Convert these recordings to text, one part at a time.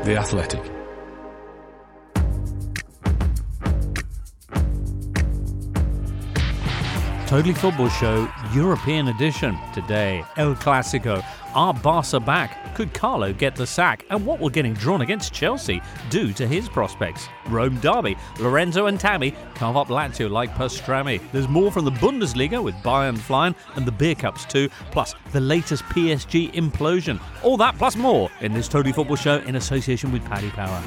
The Athletic. Totally Football Show, European edition. Today, El Clasico. Are Barca back? Could Carlo get the sack? And what will getting drawn against Chelsea do to his prospects? Rome derby. Lorenzo and Tammy carve up Lazio like pastrami. There's more from the Bundesliga with Bayern flying and the beer cups too. Plus, the latest PSG implosion. All that plus more in this Totally Football Show in association with Paddy Power.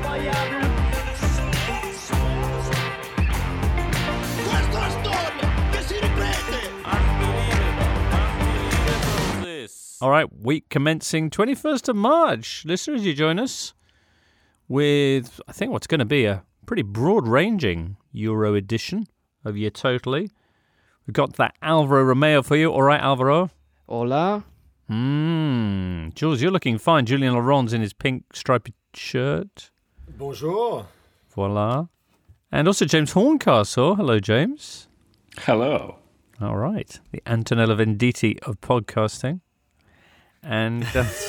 All right, week commencing 21st of March. Listeners, you join us with, I think, what's going to be a pretty broad-ranging Euro edition of Your Totally. We've got that Alvaro Romeo for you. All right, Alvaro? Hola. Jules, you're looking fine. Julian Laurent's in his pink striped shirt. Bonjour. Voila. And also James Horncastle. Hello, James. Hello. All right. The Antonella Venditti of podcasting. And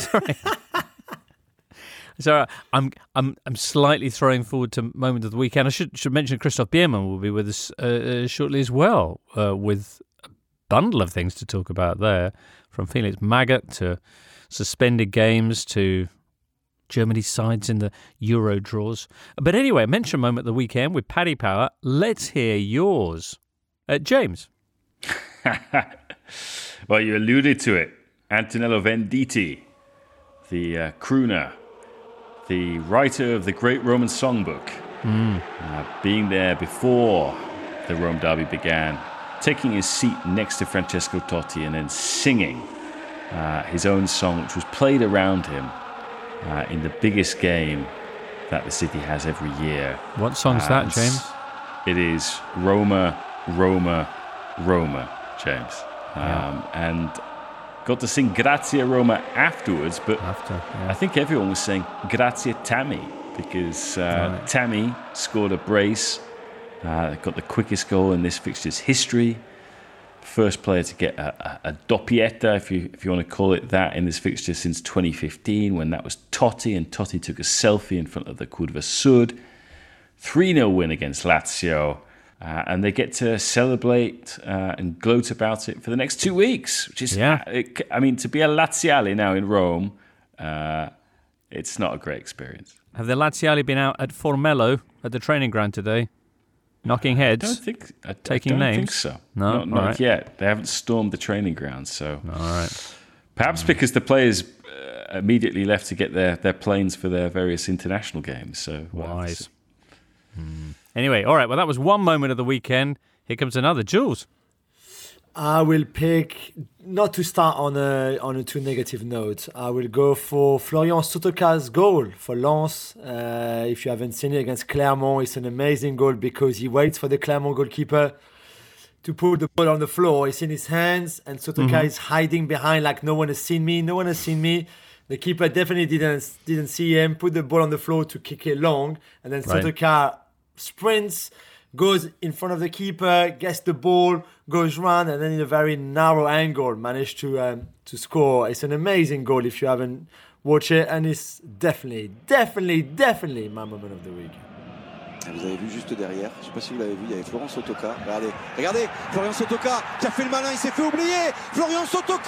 sorry, I'm slightly throwing forward to moment of the weekend. I should mention Christoph Biermann will be with us shortly as well, with a bundle of things to talk about there, from Felix Magath to suspended games to Germany's sides in the Euro draws. But anyway, mention moment of the weekend with Paddy Power. Let's hear yours, James. Well, you alluded to it. Antonello Venditti, the crooner, the writer of the great Roman songbook, being there before the Rome derby began, taking his seat next to Francesco Totti and then singing his own song, which was played around him in the biggest game that the city has every year. What song's that, James? It is Roma, Roma, Roma, James. And got to sing Grazie Roma afterwards, but I think everyone was saying Grazie Tammy because Tammy scored a brace, got the quickest goal in this fixture's history, first player to get a doppietta, if you want to call it that, in this fixture since 2015, when that was Totti, and Totti took a selfie in front of the Curva Sud. 3-0 win against Lazio. And they get to celebrate and gloat about it for the next 2 weeks, which is, I mean, to be a Laziale now in Rome, it's not a great experience. Have the Laziale been out at Formello at the training ground today, knocking heads, taking names? I don't think so. No, not yet. They haven't stormed the training ground, so all right. Perhaps because the players immediately left to get their planes for their various international games. So wise. Anyway, all right, well, that was one moment of the weekend. Here comes another. Jules? I will pick, not to start on a too negative note, I will go for Florian Sotoka's goal for Lens. If you haven't seen it against Clermont, it's an amazing goal because he waits for the Clermont goalkeeper to put the ball on the floor. It's in his hands, and Sotoka is hiding behind like no one has seen me. The keeper definitely didn't see him, put the ball on the floor to kick it long, and then Sotoka sprints, goes in front of the keeper, gets the ball, goes round, and then in a very narrow angle managed to score. It's an amazing goal if you haven't watched it, and it's definitely my moment of the week. Vous avez vu juste derrière, je ne sais pas si vous l'avez vu, il y avait Florian Sotoka. Regardez, Florian Sotoka qui a fait le malin, il s'est fait oublier. Florian Sotoka!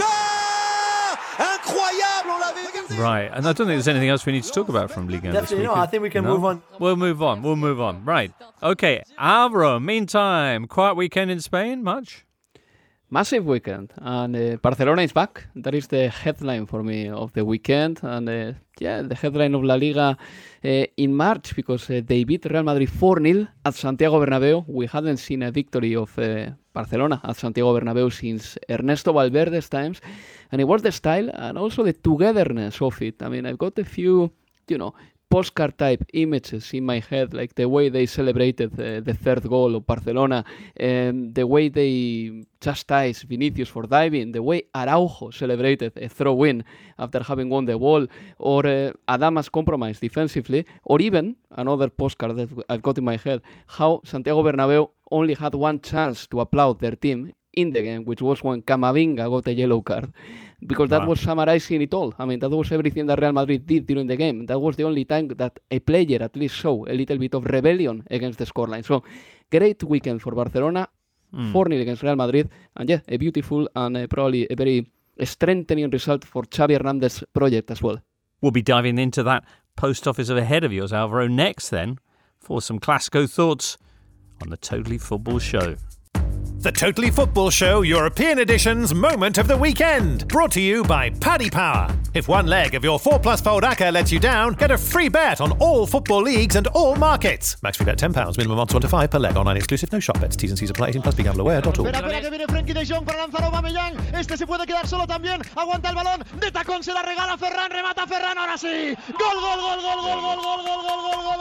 Incroyable, on l'avait regardé. Right, and I don't think there's anything else we need to talk about from Ligue 1 this week. Definitely not. I think we can move on. We'll move on. Right. Okay, Alvaro, meantime, quiet weekend in Spain, much? Massive weekend, and Barcelona is back. That is the headline for me of the weekend, and the headline of La Liga in March, because they beat Real Madrid 4-0 at Santiago Bernabéu. We hadn't seen a victory of Barcelona at Santiago Bernabéu since Ernesto Valverde's times, and it was the style and also the togetherness of it. I mean, I've got a few, postcard type images in my head, like the way they celebrated the third goal of Barcelona, the way they chastised Vinicius for diving, the way Araujo celebrated a throw-in after having won the ball, or Adama's compromise defensively, or even another postcard that I've got in my head, how Santiago Bernabéu only had one chance to applaud their team in the game, which was when Camavinga got a yellow card. Because that was summarizing it all. I mean, that was everything that Real Madrid did during the game. That was the only time that a player at least showed a little bit of rebellion against the scoreline. So, great weekend for Barcelona, 4-0 against Real Madrid, and yeah, a beautiful and probably a very strengthening result for Xavi Hernandez's project as well. We'll be diving into that post office ahead of yours, Alvaro, next then, for some Clasico thoughts on the Totally Football Show. The Totally Football Show European Edition's Moment of the Weekend. Brought to you by Paddy Power. If one leg of your 4+ fold ACCA lets you down, get a free bet on all football leagues and all markets. Max free bet £10, minimum odds 1 to 5 per leg. Online exclusive, no shop bets. T's and C's apply. 18+ begambleaware.org. Espera que viene Frenkie de Jong para lanzar a Aubameyang. Este se puede quedar solo también. Aguanta el balón. De tacón se la regala Ferran. Remata Ferran. Ahora sí. Gol, gol, gol, gol, gol, gol, gol, gol, gol, gol, gol,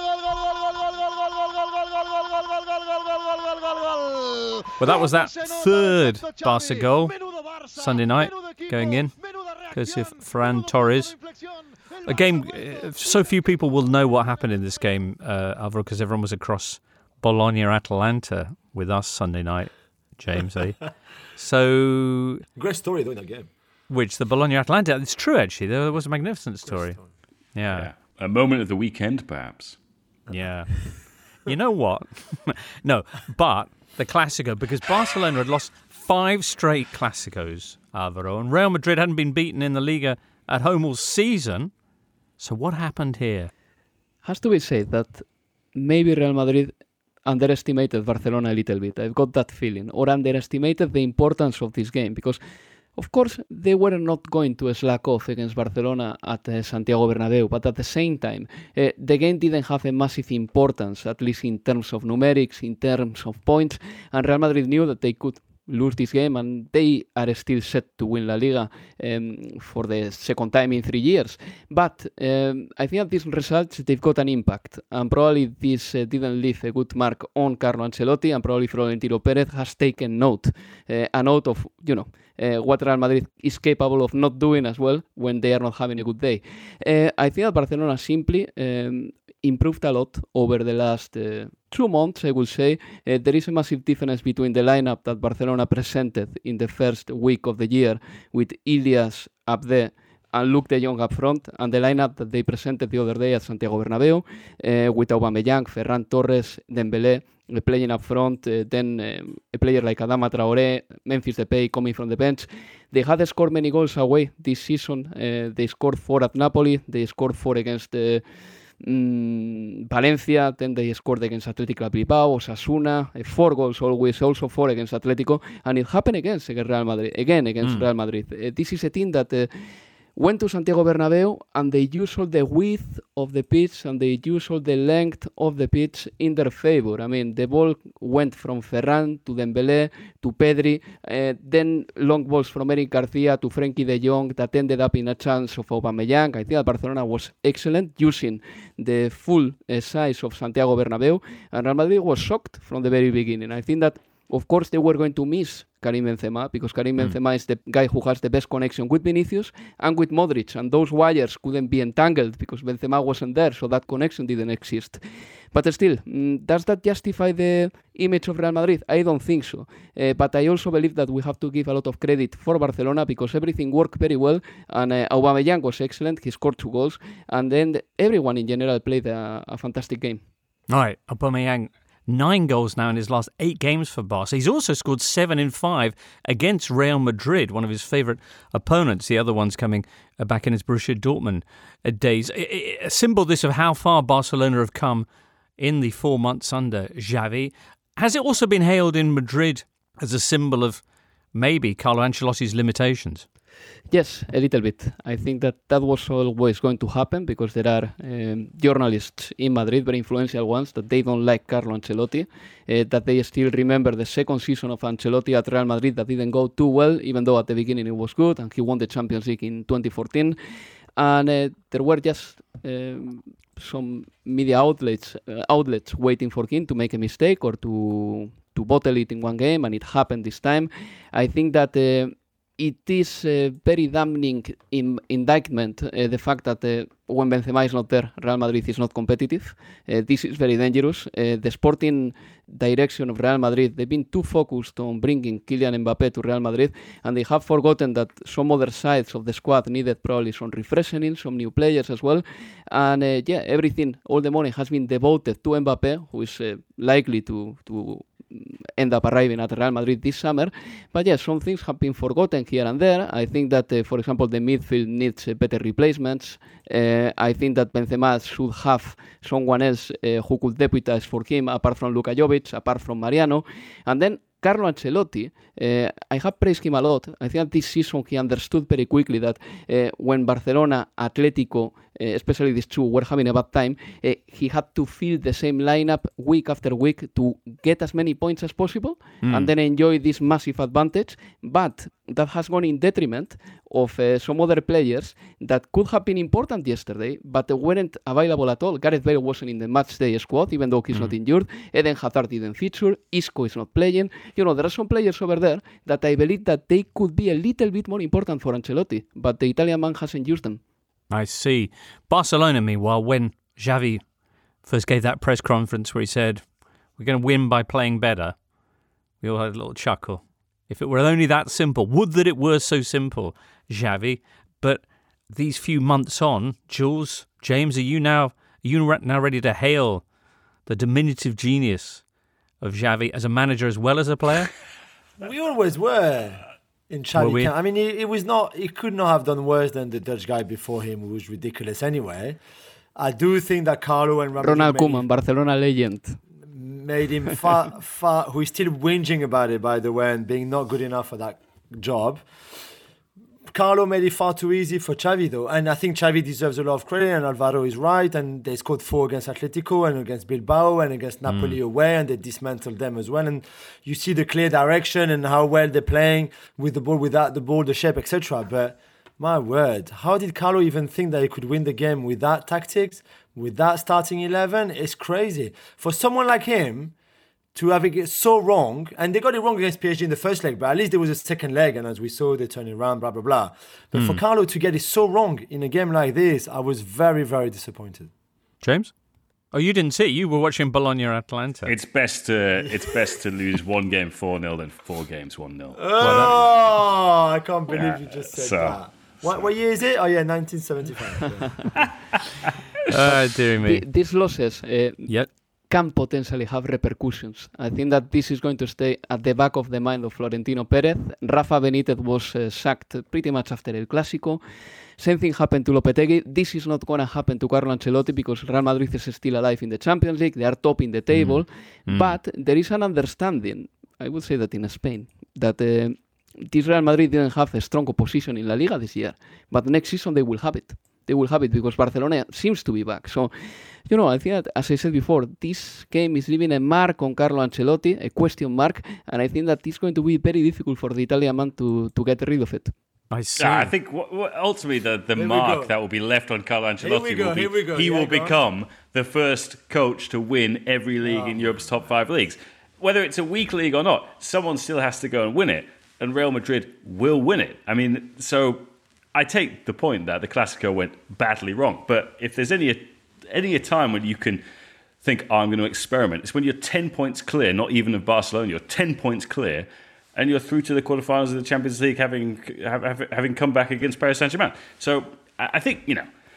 gol. Well, that was that third Barca goal Sunday night going in, courtesy of Ferran Torres. A game, so few people will know what happened in this game, Alvaro, because everyone was across Bologna-Atalanta with us Sunday night, James. So great story though in that game. Which the Bologna-Atalanta? It's true, actually. There was a magnificent story. Yeah. A moment of the weekend, perhaps. Yeah. You know what? No, but the Clasico, because Barcelona had lost 5 straight Clásicos, Alvaro, and Real Madrid hadn't been beaten in the Liga at home all season. So what happened here? Has to be said that maybe Real Madrid underestimated Barcelona a little bit. I've got that feeling. Or underestimated the importance of this game, because of course, they were not going to slack off against Barcelona at Santiago Bernabéu, but at the same time, the game didn't have a massive importance, at least in terms of numerics, in terms of points, and Real Madrid knew that they could lose this game, and they are still set to win La Liga for the second time in 3 years. But I think that these results, they've got an impact, and probably this didn't leave a good mark on Carlo Ancelotti, and probably Florentino Perez has taken note, a note of, what Real Madrid is capable of not doing as well when they are not having a good day. I think that Barcelona simply improved a lot over the last 2 months, I would say. There is a massive difference between the lineup that Barcelona presented in the first week of the year with Ilias up there and Luke de Jong up front, and the lineup that they presented the other day at Santiago Bernabéu with Aubameyang, Ferran Torres, Dembélé playing up front, then a player like Adama Traoré, Memphis Depay coming from the bench. They had scored many goals away this season. They scored 4 at Napoli, they scored 4 against Valencia, then they scored against Athletic Club Bilbao, Osasuna, 4 goals always, also 4 against Atletico, and it happened against Real Madrid. Real Madrid. This is a team that went to Santiago Bernabéu, and they used all the width of the pitch and they used all the length of the pitch in their favor. I mean, the ball went from Ferran to Dembélé to Pedri, then long balls from Eric Garcia to Frenkie de Jong that ended up in a chance of Aubameyang. I think that Barcelona was excellent using the full size of Santiago Bernabéu, and Real Madrid was shocked from the very beginning. I think that, of course, they were going to miss Karim Benzema, because Karim Benzema is the guy who has the best connection with Vinicius and with Modric, and those wires couldn't be entangled because Benzema wasn't there, so that connection didn't exist. But still, does that justify the image of Real Madrid? I don't think so. But I also believe that we have to give a lot of credit for Barcelona, because everything worked very well, and Aubameyang was excellent. He scored 2 goals, and then everyone in general played a fantastic game. All right, Aubameyang, 9 goals now in his last 8 games for Barca. He's also scored 7 in 5 against Real Madrid, one of his favourite opponents. The other one's coming back in his Borussia Dortmund days. A symbol this of how far Barcelona have come in the 4 months under Xavi. Has it also been hailed in Madrid as a symbol of maybe Carlo Ancelotti's limitations? Yes, a little bit. I think that was always going to happen, because there are journalists in Madrid, very influential ones, that they don't like Carlo Ancelotti, that they still remember the second season of Ancelotti at Real Madrid that didn't go too well, even though at the beginning it was good, and he won the Champions League in 2014. And there were just some media outlets waiting for him to make a mistake or to bottle it in one game, and it happened this time. I think that it is a very damning indictment, the fact that when Benzema is not there, Real Madrid is not competitive. This is very dangerous. The sporting direction of Real Madrid, they've been too focused on bringing Kylian Mbappé to Real Madrid, and they have forgotten that some other sides of the squad needed probably some refreshing, some new players as well. And everything, all the money has been devoted to Mbappé, who is likely to end up arriving at Real Madrid this summer. But yes, some things have been forgotten here and there. I think that, for example, the midfield needs better replacements. I think that Benzema should have someone else who could deputize for him, apart from Luka Jovic, apart from Mariano. And then Carlo Ancelotti, I have praised him a lot. I think that this season he understood very quickly that when Barcelona, Atletico, especially these two, were having a bad time, he had to fill the same lineup week after week to get as many points as possible and then enjoy this massive advantage. But that has gone in detriment of some other players that could have been important yesterday, but weren't available at all. Gareth Bale wasn't in the matchday squad, even though he's not injured. Eden Hazard didn't feature. Isco is not playing. There are some players over there that I believe that they could be a little bit more important for Ancelotti, but the Italian man hasn't used them. I see. Barcelona, meanwhile, when Xavi first gave that press conference where he said, we're going to win by playing better, we all had a little chuckle. If it were only that simple, would that it were so simple, Xavi. But these few months on, Jules, James, are you now ready to hail the diminutive genius of Xavi as a manager as well as a player? We always were. In Xavi, I mean, he could not have done worse than the Dutch guy before him, who was ridiculous anyway. I do think that Carlo and Ronald Koeman, Barcelona legend, made him far, who is still whinging about it, by the way, and being not good enough for that job. Carlo made it far too easy for Xavi, though. And I think Xavi deserves a lot of credit, and Alvaro is right. And they scored 4 against Atletico and against Bilbao and against Napoli away, and they dismantled them as well. And you see the clear direction and how well they're playing with the ball, without the ball, the shape, etc. But my word, how did Carlo even think that he could win the game with that tactics, with that starting 11? It's crazy. For someone like him to have it so wrong, and they got it wrong against PSG in the first leg, but at least there was a second leg, and as we saw, they turned it around, blah, blah, blah. But for Carlo to get it so wrong in a game like this, I was very, very disappointed. James? Oh, you didn't see it. You were watching Bologna-Atalanta. It's best to lose one game 4-0 than 4 games 1-0. Oh, I can't believe you just said that. What year is it? Oh, yeah, 1975. Dear me. These losses can potentially have repercussions. I think that this is going to stay at the back of the mind of Florentino Perez. Rafa Benítez was sacked pretty much after El Clásico. Same thing happened to Lopetegui. This is not going to happen to Carlo Ancelotti because Real Madrid is still alive in the Champions League. They are topping the table. But there is an understanding, I would say that in Spain, that this Real Madrid didn't have a strong opposition in La Liga this year. But next season they will have it. They will have it because Barcelona seems to be back. So, I think that, as I said before, this game is leaving a mark on Carlo Ancelotti, a question mark, and I think that it's going to be very difficult for the Italian man to get rid of it. I see. I think ultimately the mark that will be left on Carlo Ancelotti will become the first coach to win every league in Europe's top 5 leagues. Whether it's a weak league or not, someone still has to go and win it, and Real Madrid will win it. I mean, so I take the point that the Clásico went badly wrong, but if there's any a time when you can think, I'm going to experiment, it's when you're 10 points clear, not even of Barcelona, you're 10 points clear, and you're through to the quarterfinals of the Champions League, having come back against Paris Saint-Germain. So I think,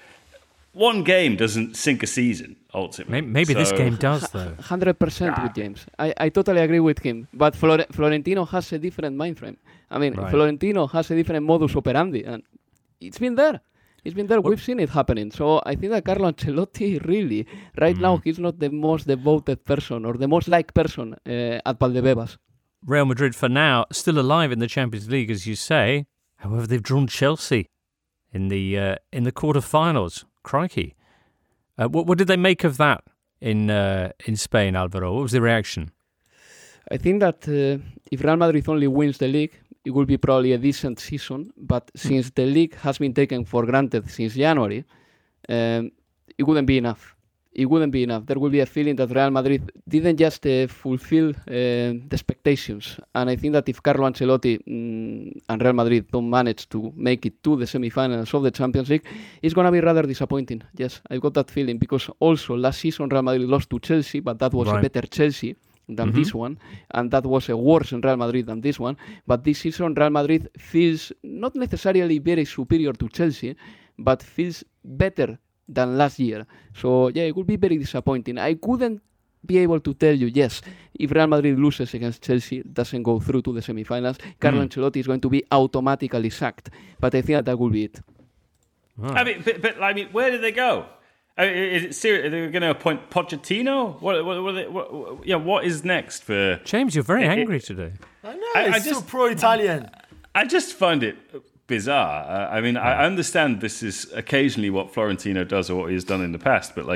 one game doesn't sink a season, ultimately. Maybe this game does, though. 100% with James. I totally agree with him. But Florentino has a different mind frame. I mean, Florentino has a different modus operandi, and it's been there. It's been there. We've seen it happening. So I think that Carlo Ancelotti really, right now, he's not the most devoted person or the most liked person at Valdebebas. Real Madrid, for now, still alive in the Champions League, as you say. However, they've drawn Chelsea in the quarterfinals. Crikey! What did they make of that in Spain, Alvaro? What was the reaction? I think that if Real Madrid only wins the league, it will be probably a decent season. But since the league has been taken for granted since January, it wouldn't be enough. it wouldn't be enough. There will be a feeling that Real Madrid didn't just fulfill the expectations. And I think that if Carlo Ancelotti and Real Madrid don't manage to make it to the semi-finals of the Champions League, it's going to be rather disappointing. Yes, I've got that feeling, because also last season Real Madrid lost to Chelsea, but that was a better Chelsea than this one, and that was a worse in Real Madrid than this one. But this season Real Madrid feels not necessarily very superior to Chelsea, but feels better than last year. So yeah, it would be very disappointing. I couldn't be able to tell you, yes, if Real Madrid loses against Chelsea, doesn't go through to the semi-finals, Carlo Ancelotti is going to be automatically sacked. But I think that will be it. Oh. I mean, where did they go? Is it serious? Are they going to appoint Pochettino? What is next for... James, you're very angry today. I know, it's so pro-Italian. I just find it bizarre. I mean, I understand this is occasionally what Florentino does or what he's done in the past, but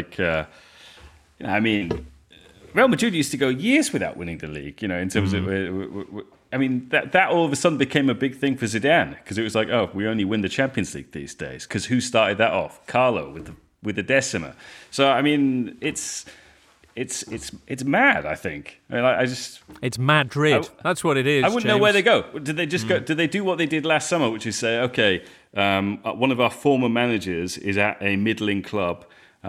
I mean, Real Madrid used to go years without winning the league, in terms of... I mean, that all of a sudden became a big thing for Zidane, because it was like, oh, we only win the Champions League these days. Because who started that off? Carlo with the Decima. So I mean, it's mad. I think. I mean, it's Madrid. That's what it is. I wouldn't know where they go. Did they just go? Did they do what they did last summer, which is say, okay, one of our former managers is at a middling club.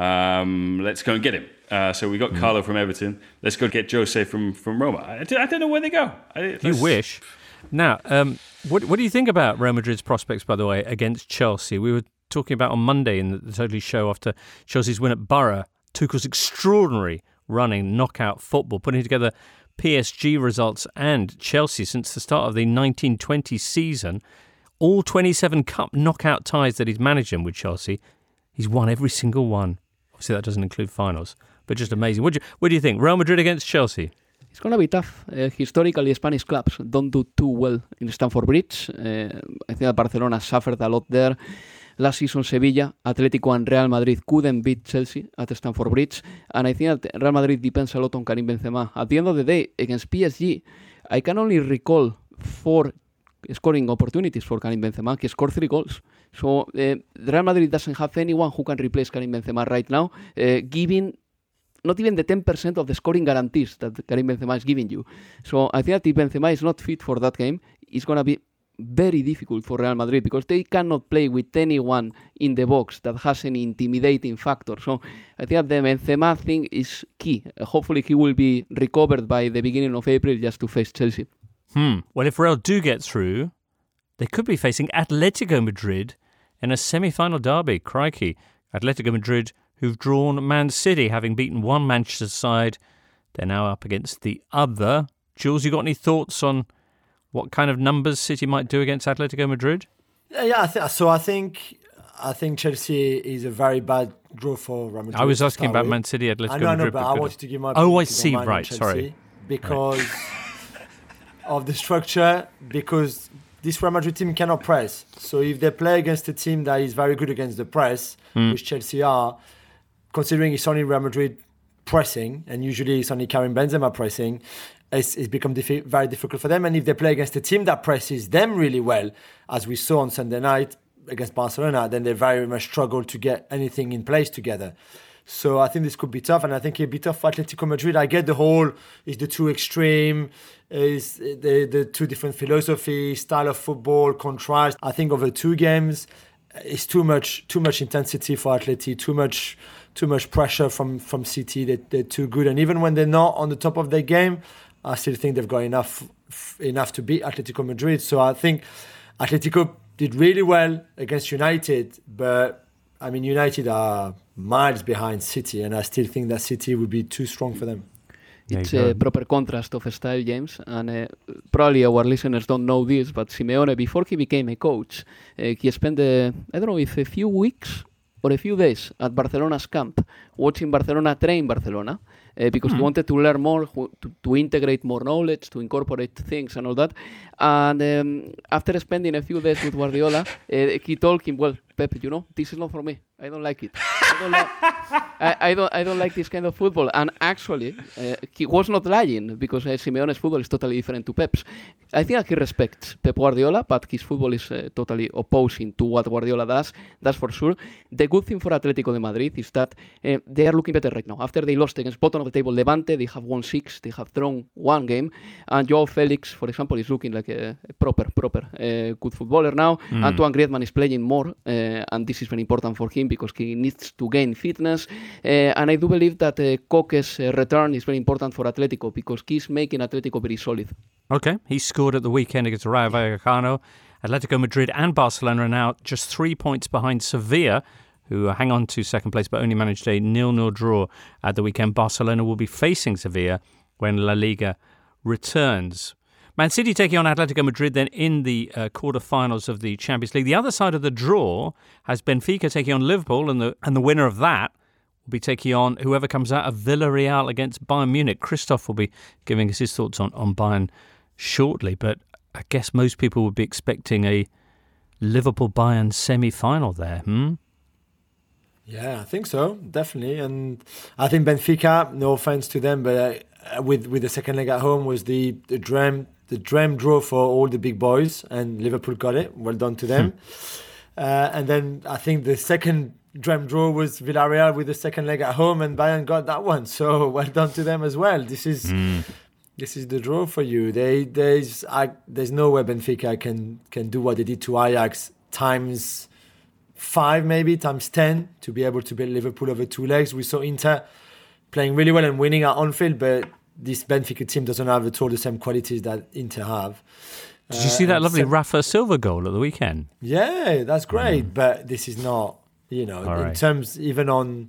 Let's go and get him. So we got Carlo from Everton. Let's go get Jose from Roma. I don't know where they go. You wish. Now, what do you think about Real Madrid's prospects, by the way, against Chelsea? We were talking about on Monday in the Totally Show after Chelsea's win at Borough, Tuchel's extraordinary running knockout football, putting together PSG results and Chelsea since the start of the 1920 season. All 27 cup knockout ties that he's managed in with Chelsea, he's won every single one. Obviously, that doesn't include finals, but just amazing. What do you think? Real Madrid against Chelsea? It's going to be tough. Historically, Spanish clubs don't do too well in Stamford Bridge. I think that Barcelona suffered a lot there. Last season, Sevilla, Atletico and Real Madrid couldn't beat Chelsea at Stamford Bridge. And I think that Real Madrid depends a lot on Karim Benzema. At the end of the day, against PSG, I can only recall 4 scoring opportunities for Karim Benzema. He scored 3 goals. So Real Madrid doesn't have anyone who can replace Karim Benzema right now, giving not even the 10% of the scoring guarantees that Karim Benzema is giving you. So I think that if Benzema is not fit for that game, it's going to be very difficult for Real Madrid, because they cannot play with anyone in the box that has an intimidating factor. So I think that the Benzema thing is key. Hopefully he will be recovered by the beginning of April just to face Chelsea. Well, if Real do get through, they could be facing Atletico Madrid in a semi-final derby. Crikey. Atletico Madrid, who've drawn Man City, having beaten one Manchester side. They're now up against the other. Jules, you got any thoughts on what kind of numbers City might do against Atletico Madrid? Yeah, I think Chelsea is a very bad draw for Real Madrid. I was asking about Man City, Atletico Madrid. I know, but I wanted to give my opinion. Oh, I see. Right, sorry. Because of the structure, because this Real Madrid team cannot press. So if they play against a team that is very good against the press, which Chelsea are, considering it's only Real Madrid pressing, and usually it's only Karim Benzema pressing, it's become very difficult for them. And if they play against a team that presses them really well, as we saw on Sunday night against Barcelona, then they very much struggle to get anything in place together. So I think this could be tough, and I think it'll be tough for Atletico Madrid. I get the whole is the too extreme, is the two different philosophies, style of football, contrast. I think over 2 games, it's too much intensity for Atleti, too much pressure from City. They're too good, and even when they're not on the top of their game, I still think they've got enough to beat Atletico Madrid. So I think Atletico did really well against United, but I mean United are miles behind City, and I still think that City would be too strong for them. It's a proper contrast of style, James, and probably our listeners don't know this, but Simeone, before he became a coach, he spent, I don't know if a few weeks or a few days at Barcelona's camp, watching Barcelona train Barcelona, because he wanted to learn more, to integrate more knowledge, to incorporate things and all that. And after spending a few days with Guardiola, he told him, well, Pep, this is not for me. I don't like it. I don't like this kind of football. And actually, he was not lying, because Simeone's football is totally different to Pep's. I think he respects Pep Guardiola, but his football is totally opposing to what Guardiola does. That's for sure. The good thing for Atletico de Madrid is that they are looking better right now. After they lost against bottom of the table Levante, they have won 6. They have drawn 1 game. And Joao Felix, for example, is looking like a proper good footballer now. Antoine Griezmann is playing more, and this is very important for him because he needs to gain fitness. And I do believe that Koke's return is very important for Atletico because he's making Atletico very solid. Okay, he scored at the weekend against Rayo Vallecano. Atletico Madrid and Barcelona are now just 3 points behind Sevilla, who hang on to second place but only managed a 0-0 draw at the weekend. Barcelona will be facing Sevilla when La Liga returns. Man City taking on Atletico Madrid then in the quarterfinals of the Champions League. The other side of the draw has Benfica taking on Liverpool, and the winner of that will be taking on whoever comes out of Villarreal against Bayern Munich. Christoph will be giving us his thoughts on Bayern shortly, but I guess most people would be expecting a Liverpool-Bayern semi-final there, Yeah, I think so, definitely. And I think Benfica, no offense to them, but with the second leg at home was the dream draw for all the big boys, and Liverpool got it. Well done to them. And then I think the second dream draw was Villarreal with the second leg at home, and Bayern got that one. So well done to them as well. This is the draw for you. There's no way Benfica can do what they did to Ajax times 5, maybe times 10, to be able to beat Liverpool over 2 legs. We saw Inter playing really well and winning at Anfield, but this Benfica team doesn't have at all the same qualities that Inter have. Did you see that lovely Rafa Silva goal at the weekend? Yeah, that's great, but this is not, in terms even on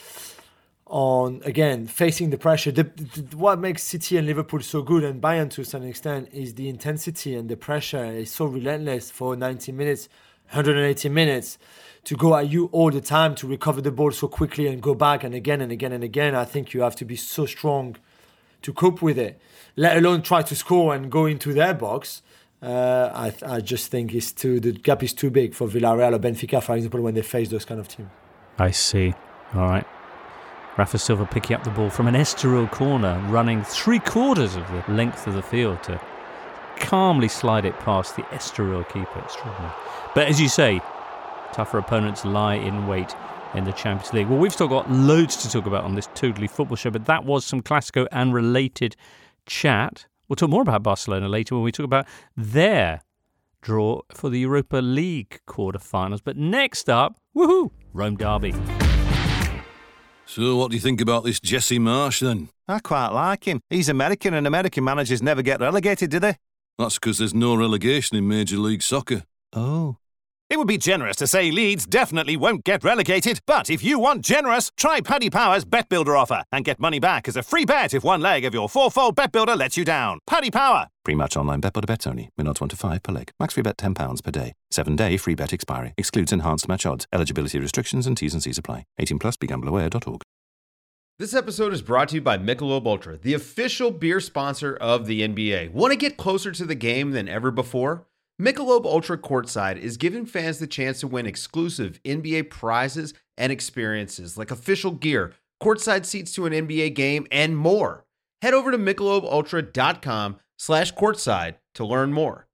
again facing the pressure. What makes City and Liverpool so good, and Bayern to some extent, is the intensity and the pressure is so relentless for 90 minutes, 180 minutes. To go at you all the time, to recover the ball so quickly and go back and again and again and again. I think you have to be so strong to cope with it, let alone try to score and go into their box. I just think the gap is too big for Villarreal or Benfica, for example, when they face those kind of teams. I see. All right. Rafa Silva picking up the ball from an Estoril corner, running 3/4 of the length of the field to calmly slide it past the Estoril keeper. Extraordinary. But as you say, tougher opponents lie in wait in the Champions League. Well, we've still got loads to talk about on this Totally Football Show, but that was some Clásico and related chat. We'll talk more about Barcelona later when we talk about their draw for the Europa League quarterfinals. But next up, Rome Derby. So what do you think about this Jesse Marsch then? I quite like him. He's American, and American managers never get relegated, do they? That's because there's no relegation in Major League Soccer. Oh. It would be generous to say Leeds definitely won't get relegated, but if you want generous, try Paddy Power's Bet Builder offer and get money back as a free bet if one leg of your 4-fold Bet Builder lets you down. Paddy Power. Pre-match online bet builder bets only. Min odds 1 to 5 per leg. Max free bet £10 per day. 7-day free bet expiry. Excludes enhanced match odds. Eligibility restrictions and T's and C's apply. 18 plus. BeGambleAware.org. This episode is brought to you by Michelob Ultra, the official beer sponsor of the NBA. Want to get closer to the game than ever before? Michelob Ultra Courtside is giving fans the chance to win exclusive NBA prizes and experiences like official gear, courtside seats to an NBA game, and more. Head over to MichelobUltra.com/courtside to learn more.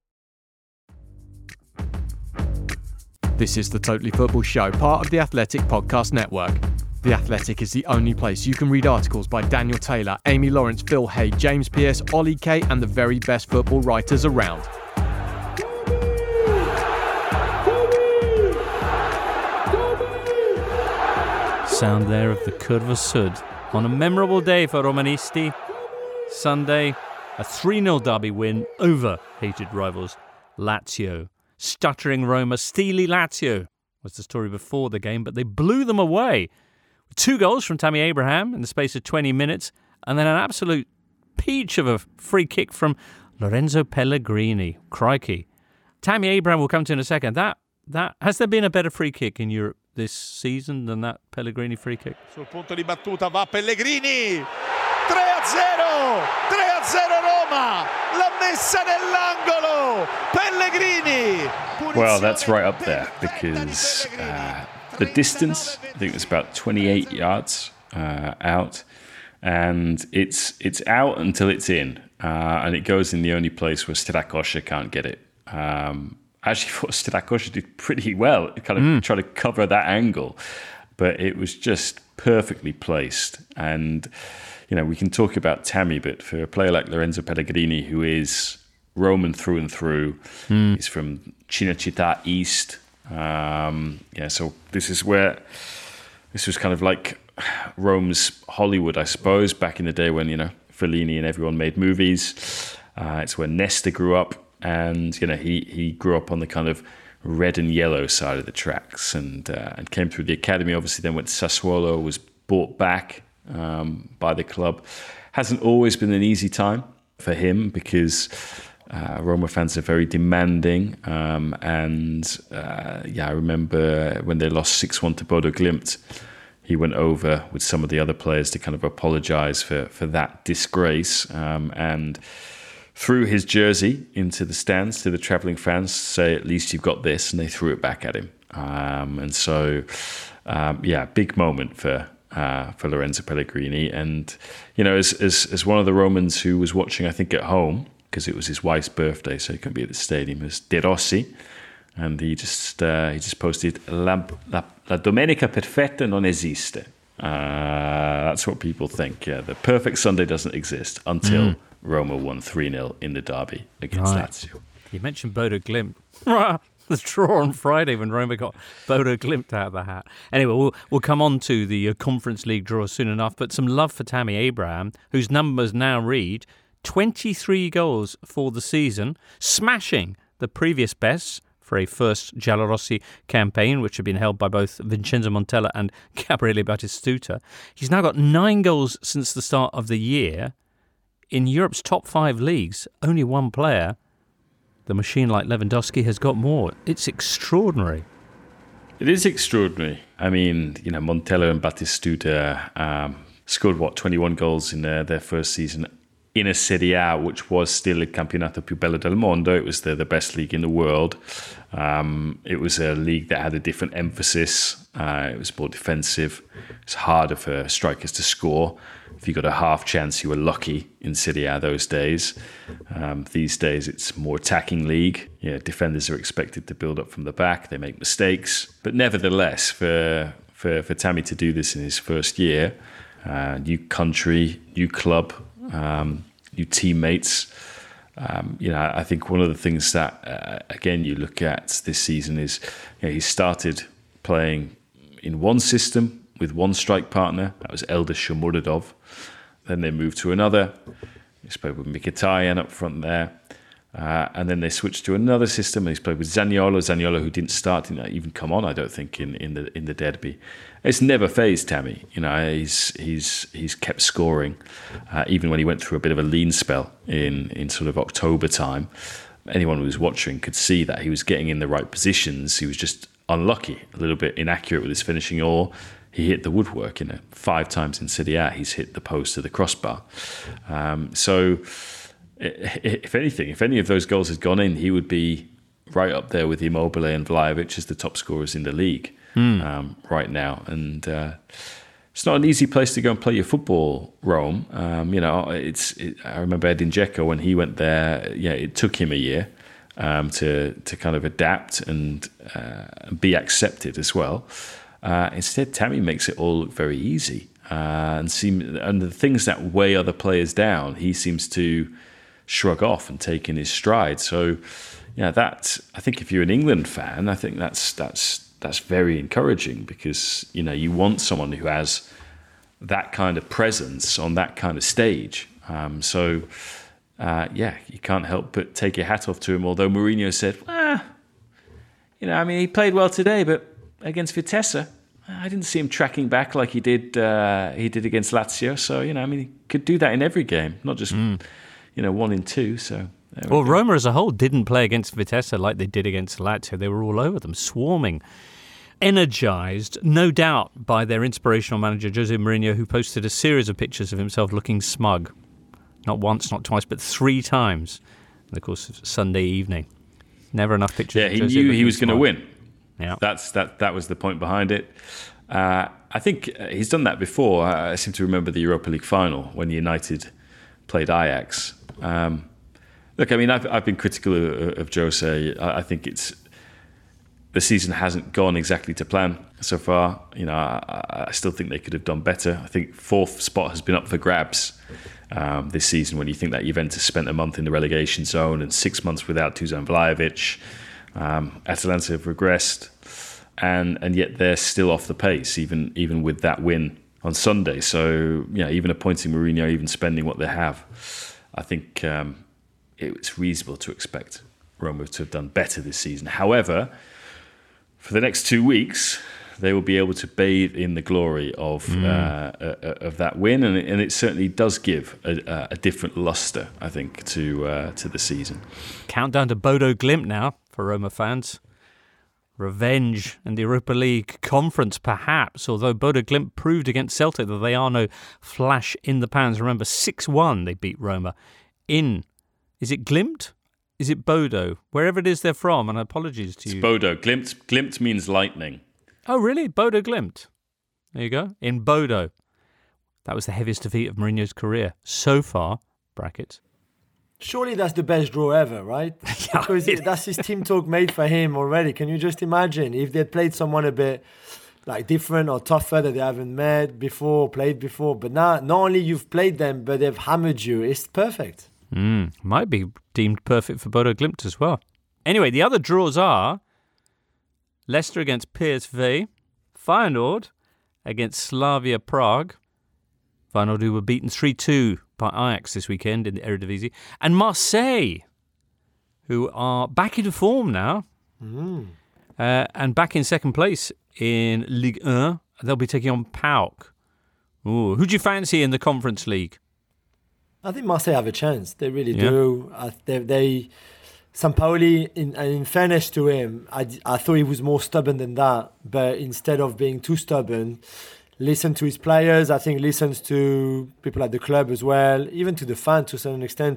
This is the Totally Football Show, part of the Athletic Podcast Network. The Athletic is the only place you can read articles by Daniel Taylor, Amy Lawrence, Phil Hay, James Pearce, Ollie Kay, and the very best football writers around. Sound there of the Curva Sud on a memorable day for Romanisti. Sunday, a 3-0 derby win over hated rivals Lazio. Stuttering Roma, steely Lazio was the story before the game, but they blew them away. 2 goals from Tammy Abraham in the space of 20 minutes, and then an absolute peach of a free kick from Lorenzo Pellegrini. Crikey. Tammy Abraham will come to in a second. That has there been a better free kick in Europe this season than that Pellegrini free kick? Sul punto di battuta va Pellegrini. 3-0 Roma, l'ha messa nell'angolo, Pellegrini. Well, that's right up there because the distance, I think it's about 28 yards out, and it's out until it's in, and it goes in the only place where Strakosha can't get it. I actually thought Strakosha did pretty well, kind of try to cover that angle, but it was just perfectly placed. And we can talk about Tammy, but for a player like Lorenzo Pellegrini, who is Roman through and through, he's from Cinecittà East. So this was kind of like Rome's Hollywood, I suppose, back in the day when, Fellini and everyone made movies. It's where Nesta grew up, and, he grew up on the kind of red and yellow side of the tracks and came through the academy, obviously then went to Sassuolo, was bought back by the club. Hasn't always been an easy time for him because Roma fans are very demanding. I remember when they lost 6-1 to Bodo Glimt, he went over with some of the other players to kind of apologise for that disgrace and threw his jersey into the stands to the travelling fans to say, at least you've got this, and they threw it back at him. Big moment for Lorenzo Pellegrini. And, as one of the Romans who was watching, I think, at home, because it was his wife's birthday, so he couldn't be at the stadium, was De Rossi. And he just posted, La domenica perfetta non esiste. That's what people think. Yeah, the perfect Sunday doesn't exist until Roma won 3-0 in the derby against Lazio. You mentioned Bodo Glimt. The draw on Friday when Roma got Bodo Glimt out of the hat. Anyway, we'll come on to the Conference League draw soon enough, but some love for Tammy Abraham, whose numbers now read 23 goals for the season, smashing the previous bests for a first Giallorossi campaign, which had been held by both Vincenzo Montella and Gabriele Batistuta. He's now got 9 goals since the start of the year. In Europe's top 5 leagues, only one player, the machine like Lewandowski, has got more. It's extraordinary. It is extraordinary. I mean, Montella and Batistuta scored, 21 goals in their first season in a Serie A, which was still il campionato più bello del mondo. It was the best league in the world. It was a league that had a different emphasis. It was more defensive. It's harder for strikers to score. If you got a half chance, you were lucky in Serie A those days. These days, it's more attacking league. Defenders are expected to build up from the back. They make mistakes. But nevertheless, for Tammy to do this in his first year, new country, new club, new teammates. I think one of the things that, again, you look at this season is he started playing in one system with one strike partner. That was Eldar Shomurodov. Then they moved to another. He's played with Mkhitaryan up front there. And then they switched to another system. And he's played with Zaniolo, who didn't start, didn't even come on, I don't think, in the derby. It's never phased Tammy. He's kept scoring, even when he went through a bit of a lean spell in sort of October time. Anyone who was watching could see that he was getting in the right positions. He was just unlucky, a little bit inaccurate with his finishing, or he hit the woodwork. 5 times in Serie A, he's hit the post of the crossbar. So, if anything, if any of those goals had gone in, he would be right up there with Immobile and Vlahovic as the top scorers in the league right now. And it's not an easy place to go and play your football, Rome. I remember Edin Dzeko, when he went there, it took him a year to kind of adapt and be accepted as well. Instead, Tammy makes it all look very easy, and the things that weigh other players down, he seems to shrug off and take in his stride. So, that, I think, if you're an England fan, I think that's very encouraging, because you want someone who has that kind of presence on that kind of stage. You can't help but take your hat off to him. Although Mourinho said, he played well today, but against Vitesse, I didn't see him tracking back like he did against Lazio. So, he could do that in every game, not just 1 in 2. So, Roma as a whole didn't play against Vitesse like they did against Lazio. They were all over them, swarming energised, no doubt, by their inspirational manager, Jose Mourinho, who posted a series of pictures of himself looking smug. Not once, not twice, but 3 times in the course of Sunday evening. Never enough pictures. Yeah, he knew he was going to win. Yeah, that was the point behind it. I think he's done that before. I seem to remember the Europa League final when United played Ajax. Look, I mean, I've been critical of Jose. I think the season hasn't gone exactly to plan so far. You know, I still think they could have done better. I think 4th spot has been up for grabs this season when you think that Juventus spent a month in the relegation zone and 6 months without Dusan Vlahovic. Atalanta have regressed, and yet they're still off the pace, even with that win on Sunday. So, even appointing Mourinho, even spending what they have, I think it's reasonable to expect Roma to have done better this season. However, for the next 2 weeks, they will be able to bathe in the glory of that win, and it certainly does give a different lustre, I think, to the season. Countdown to Bodo Glimt now for Roma fans. Revenge in the Europa League conference, perhaps, although Bodo Glimt proved against Celtic that they are no flash in the pans. Remember, 6-1 they beat Roma in, is it Glimt? Is it Bodo? Wherever it is they're from, and apologies to you. It's Bodo. Glimt means lightning. Oh, really? Bodo Glimt. There you go. In Bodo. That was the heaviest defeat of Mourinho's career so far, brackets. Surely that's the best draw ever, right? Because that's his team talk made for him already. Can you just imagine if they'd played someone a bit like different or tougher that they haven't met before, played before, but now not only you've played them, but they've hammered you. It's perfect. Might be deemed perfect for Bodo Glimt as well. Anyway, the other draws are Leicester against PSV, Feyenoord against Slavia Prague. Feyenoord who were beaten 3-2 by Ajax this weekend in the Eredivisie. And Marseille, who are back into form now and back in second place in Ligue 1. They'll be taking on PAOK. Ooh, who do you fancy in the Conference League? I think Marseille have a chance. They really do. Sampaoli, in fairness to him, I thought he was more stubborn than that. But instead of being too stubborn, listen to his players. I think listens to people at the club as well, even to the fans to a certain extent,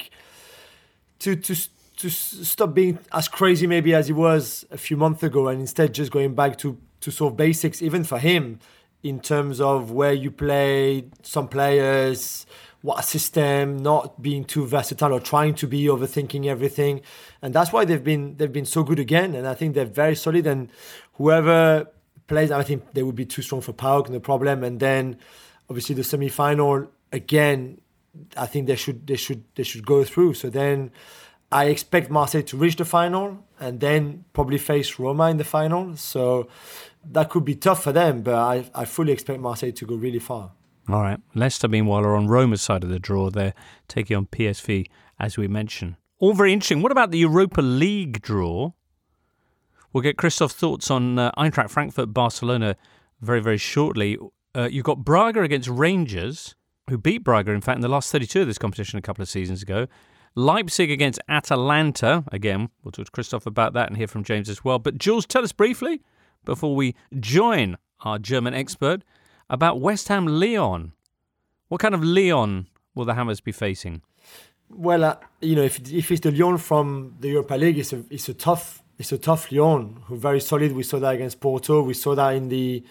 to stop being as crazy maybe as he was a few months ago, and instead just going back to sort of basics, even for him, in terms of where you play some players, what system, not being too versatile or trying to be overthinking everything. And that's why they've been so good again. And I think they're very solid. And whoever plays, I think they would be too strong for PAOK, no problem. And then obviously the semi-final, again, I think they should go through. So then I expect Marseille to reach the final and then probably face Roma in the final. So that could be tough for them, but I fully expect Marseille to go really far. All right. Leicester, meanwhile, are on Roma's side of the draw. They're taking on PSV, as we mentioned. All very interesting. What about the Europa League draw? We'll get Christoph's thoughts on Eintracht Frankfurt, Barcelona very, very shortly. You've got Braga against Rangers, who beat Braga, in fact, in the last 32 of this competition a couple of seasons ago. Leipzig against Atalanta. Again, we'll talk to Christoph about that and hear from James as well. But Jules, tell us briefly, before we join our German expert, about West Ham Lyon. What kind of Lyon will the Hammers be facing? Well, if it's the Lyon from the Europa League, it's a tough Lyon, who are very solid. We saw that against Porto. We saw that in the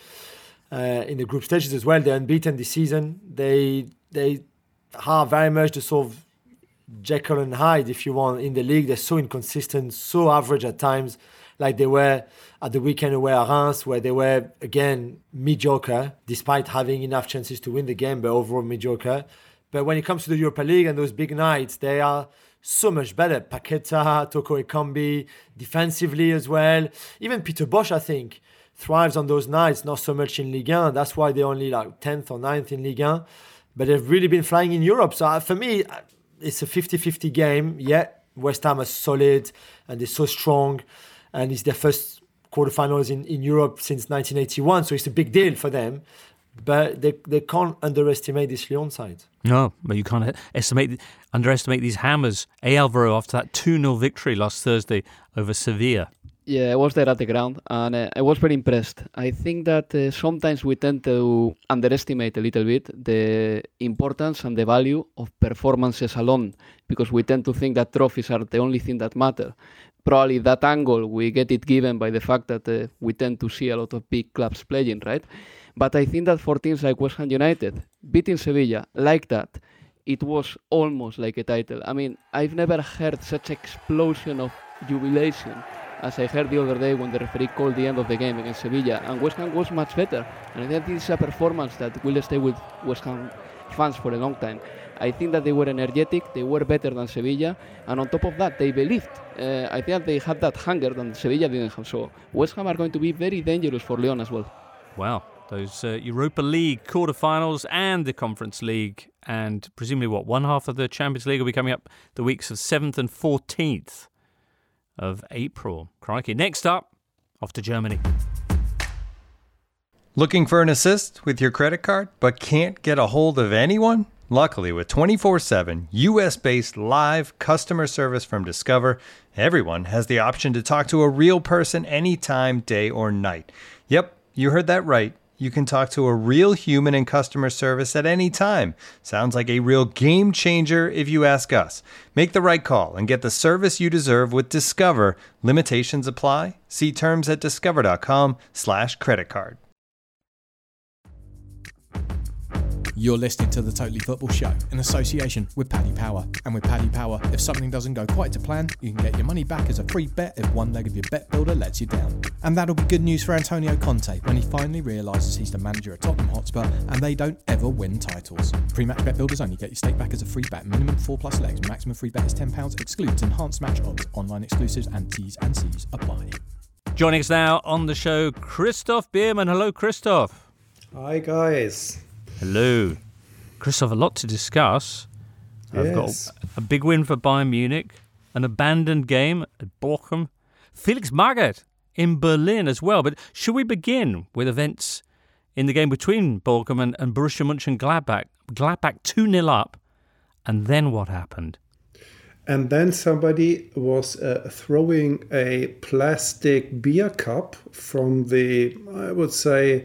group stages as well. They're unbeaten this season. They are very much the sort of Jekyll and Hyde, if you want, in the league. They're so inconsistent, so average at times, like they were at the weekend away at Reims, where they were, again, mediocre, despite having enough chances to win the game, but overall mediocre. But when it comes to the Europa League and those big nights, they are so much better. Paqueta, Toko Ekambi, defensively as well. Even Peter Bosz, I think, thrives on those nights, not so much in Ligue 1. That's why they're only like 10th or 9th in Ligue 1. But they've really been flying in Europe. So for me, it's a 50-50 game. Yeah, West Ham are solid and they're so strong. And it's their first quarterfinals in Europe since 1981. So it's a big deal for them. But they can't underestimate this Lyon side. No, but you can't underestimate these Hammers. Alvaro after that 2-0 victory last Thursday over Sevilla. Yeah, I was there at the ground, and I was very impressed. I think that sometimes we tend to underestimate a little bit the importance and the value of performances alone, because we tend to think that trophies are the only thing that matter. Probably that angle, we get it given by the fact that we tend to see a lot of big clubs playing, right? But I think that for teams like West Ham United, beating Sevilla like that, it was almost like a title. I mean, I've never heard such explosion of jubilation as I heard the other day when the referee called the end of the game against Sevilla, and West Ham was much better. And I think this is a performance that will stay with West Ham fans for a long time. I think that they were energetic, they were better than Sevilla, and on top of that, they believed. I think they had that hunger that Sevilla didn't have. So West Ham are going to be very dangerous for Lyon as well. Wow, those Europa League quarterfinals and the Conference League, and presumably one half of the Champions League will be coming up the weeks of 7th and 14th of April. Crikey. Next up, off to Germany. Looking for an assist with your credit card but can't get a hold of anyone? Luckily, with 24/7 US-based live customer service from Discover, everyone has the option to talk to a real person anytime, day or night. Yep, you heard that right. You can talk to a real human in customer service at any time. Sounds like a real game changer if you ask us. Make the right call and get the service you deserve with Discover. Limitations apply. See terms at discover.com/creditcard. You're listening to The Totally Football Show in association with Paddy Power. And with Paddy Power, if something doesn't go quite to plan, you can get your money back as a free bet if one leg of your bet builder lets you down. And that'll be good news for Antonio Conte when he finally realises he's the manager at Tottenham Hotspur and they don't ever win titles. Pre-match bet builders only. Get your stake back as a free bet. Minimum 4+ legs. Maximum free bet is £10. Excludes enhanced match odds. Online exclusives and T's and C's apply. Joining us now on the show, Christoph Biermann. Hello, Christoph. Hi, guys. Hello. Christoph, a lot to discuss. Yes. I've got a big win for Bayern Munich, an abandoned game at Bochum, Felix Magath in Berlin as well. But should we begin with events in the game between Bochum and Borussia Mönchengladbach? Gladbach 2-0 up, and then what happened? And then somebody was throwing a plastic beer cup from the, I would say,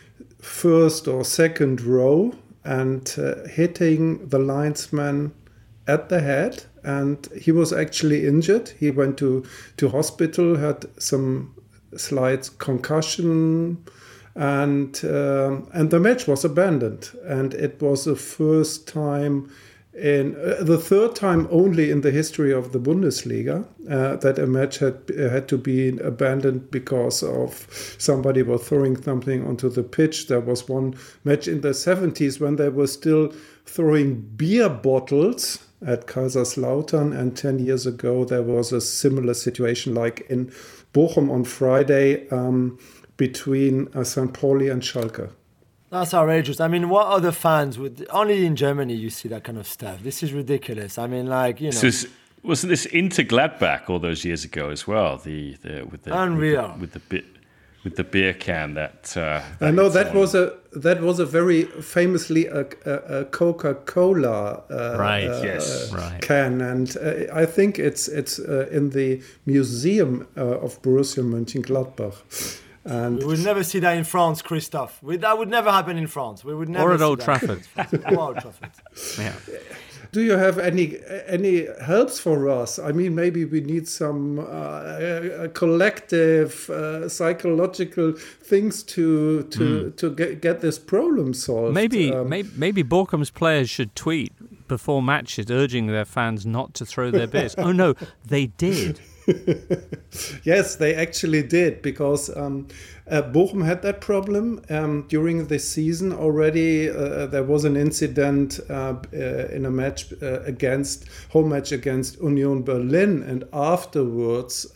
first or second row and hitting the linesman at the head. And he was actually injured. He went to hospital, had some slight concussion, and the match was abandoned. And it was the first time the third time only in the history of the Bundesliga that a match had to be abandoned because of somebody was throwing something onto the pitch. There was one match in the 70s when they were still throwing beer bottles at Kaiserslautern, and 10 years ago there was a similar situation like in Bochum on Friday between St. Pauli and Schalke. That's outrageous. I mean, what other fans would... Only in Germany you see that kind of stuff. This is ridiculous. I mean, like, you know... So wasn't this Inter Gladbach all those years ago as well? Unreal. With the beer can that... I know that was a very famously a Coca-Cola can, and I think it's in the museum of Borussia Mönchengladbach. And we would never see that in France, Christoph. That would never happen in France. We would never. Or at Old Trafford. Or Old Trafford. Yeah. Do you have any helps for us? I mean, maybe we need some collective psychological things to get this problem solved. Maybe Bochum's players should tweet before matches urging their fans not to throw their beers. Oh no, they did. Yes, they actually did, because Bochum had that problem during the season already. There was an incident in a match home match against Union Berlin, and afterwards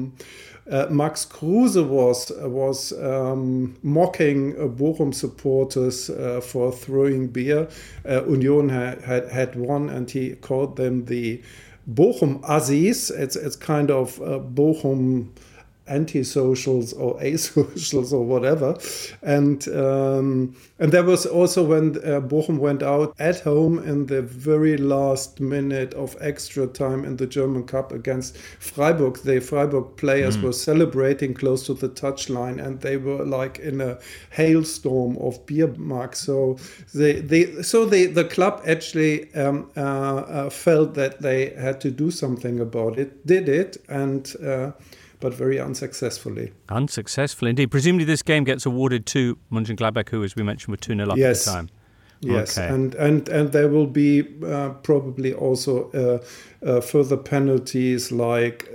Max Kruse was mocking Bochum supporters for throwing beer. Union had won, and he called them the Bochum Assis. It's kind of Bochum anti-socials or asocials or whatever. And there was also when Bochum went out at home in the very last minute of extra time in the German Cup against Freiburg. The Freiburg players were celebrating close to the touchline, and they were like in a hailstorm of beer mugs. So the club actually felt that they had to do something about it, did it, and but very unsuccessfully. Unsuccessful indeed. Presumably this game gets awarded to Mönchengladbach, who, as we mentioned, were 2-0 up at the time. Yes, okay. and there will be probably also further penalties, like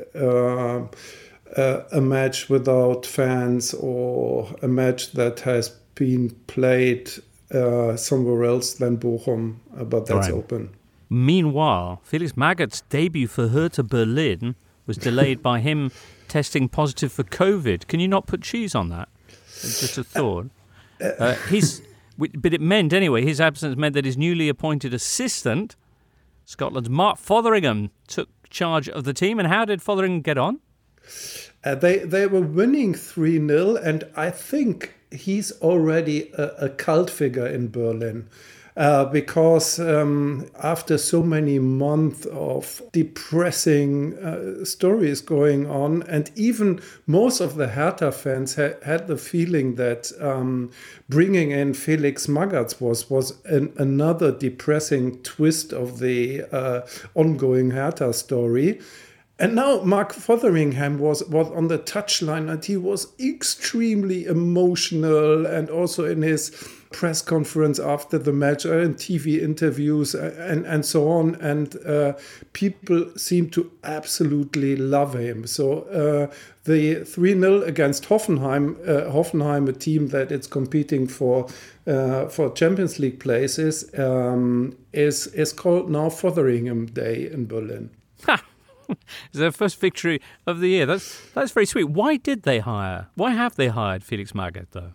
a match without fans or a match that has been played somewhere else than Bochum, but that's open. Meanwhile, Felix Magath's debut for Hertha Berlin was delayed by him testing positive for COVID. Can you not put cheese on that? Just a thought. But it meant, anyway, his absence meant that his newly appointed assistant, Scotland's Mark Fotheringham, took charge of the team. And how did Fotheringham get on? They were winning 3-0, and I think he's already a cult figure in Berlin. Because after so many months of depressing stories going on, and even most of the Hertha fans had the feeling that bringing in Felix Magath was another depressing twist of the ongoing Hertha story. And now Mark Fotheringham was on the touchline, and he was extremely emotional, and also in his press conference after the match, and TV interviews, and so on. And people seem to absolutely love him. So the 3-0 against Hoffenheim, a team that is competing for Champions League places, is called now Fotheringham Day in Berlin. It's their first victory of the year. That's very sweet. Why have they hired Felix Magath, though?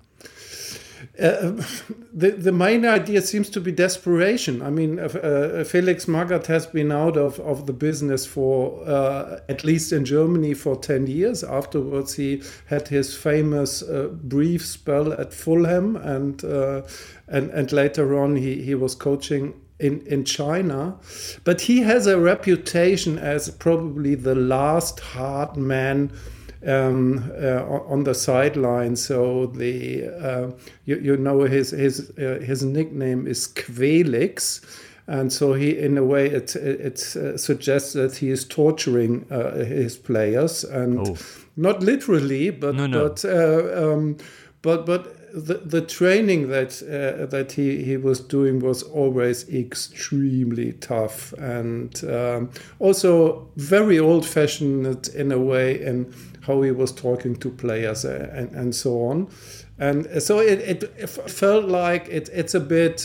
The main idea seems to be desperation. I mean, Felix Magath has been out of the business for, at least in Germany, for 10 years. Afterwards, he had his famous brief spell at Fulham, and later on he was coaching in China. But he has a reputation as probably the last hard man on the sideline. So his nickname is Quelix, and so he, in a way, it suggests that he is torturing his players, and not literally, but the training that he was doing was always extremely tough, and also very old-fashioned in a way in how he was talking to players and so on. And so it felt like it's a bit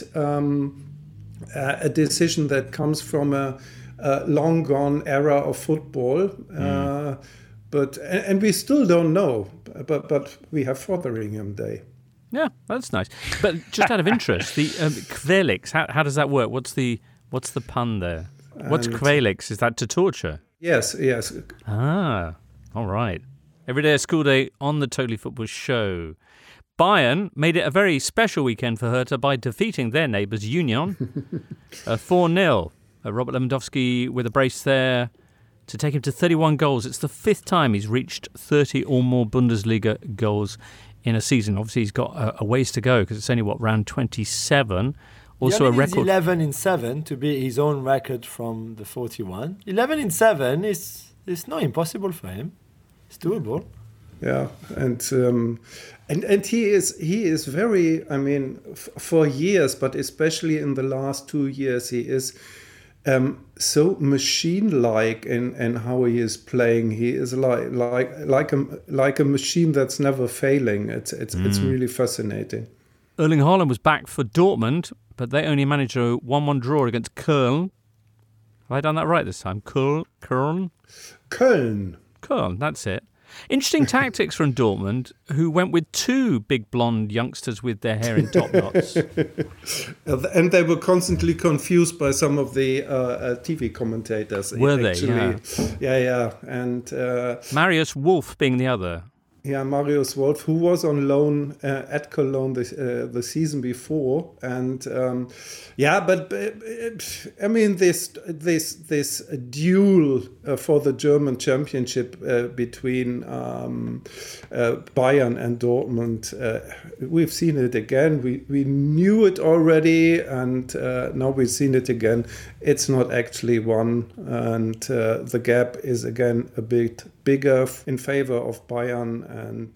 a decision that comes from a long gone era of football. But we still don't know, but we have Fotheringham Day. Yeah, that's nice. But just out of interest, the Quelix, how does that work? What's the pun there? What's Quelix? Is that to torture? Yes. Ah, all right. Every day a school day on the Totally Football Show. Bayern made it a very special weekend for Hertha by defeating their neighbours Union 4-0. Robert Lewandowski with a brace there to take him to 31 goals. It's the fifth time he's reached 30 or more Bundesliga goals in a season. Obviously, he's got a ways to go because it's only, round 27. Also, a record 11 in 7 to beat his own record from the 41. 11 in 7 is not impossible for him. It's doable. Yeah, and he is very. I mean, for years, but especially in the last 2 years, he is so machine-like in how he is playing. He is like a machine that's never failing. It's really fascinating. Erling Haaland was back for Dortmund, but they only managed a 1-1 draw against Köln. Have I done that right this time? Köln, that's it. Interesting tactics from Dortmund, who went with two big blonde youngsters with their hair in top knots. And they were constantly confused by some of the TV commentators. Were actually. they? Yeah. And Marius Wolf being the other. Yeah, Marius Wolf, who was on loan at Cologne the season before, and I mean this duel for the German championship between Bayern and Dortmund, we've seen it again. We knew it already, and now we've seen it again. It's not actually one, and the gap is again a bit bigger in favor of Bayern, and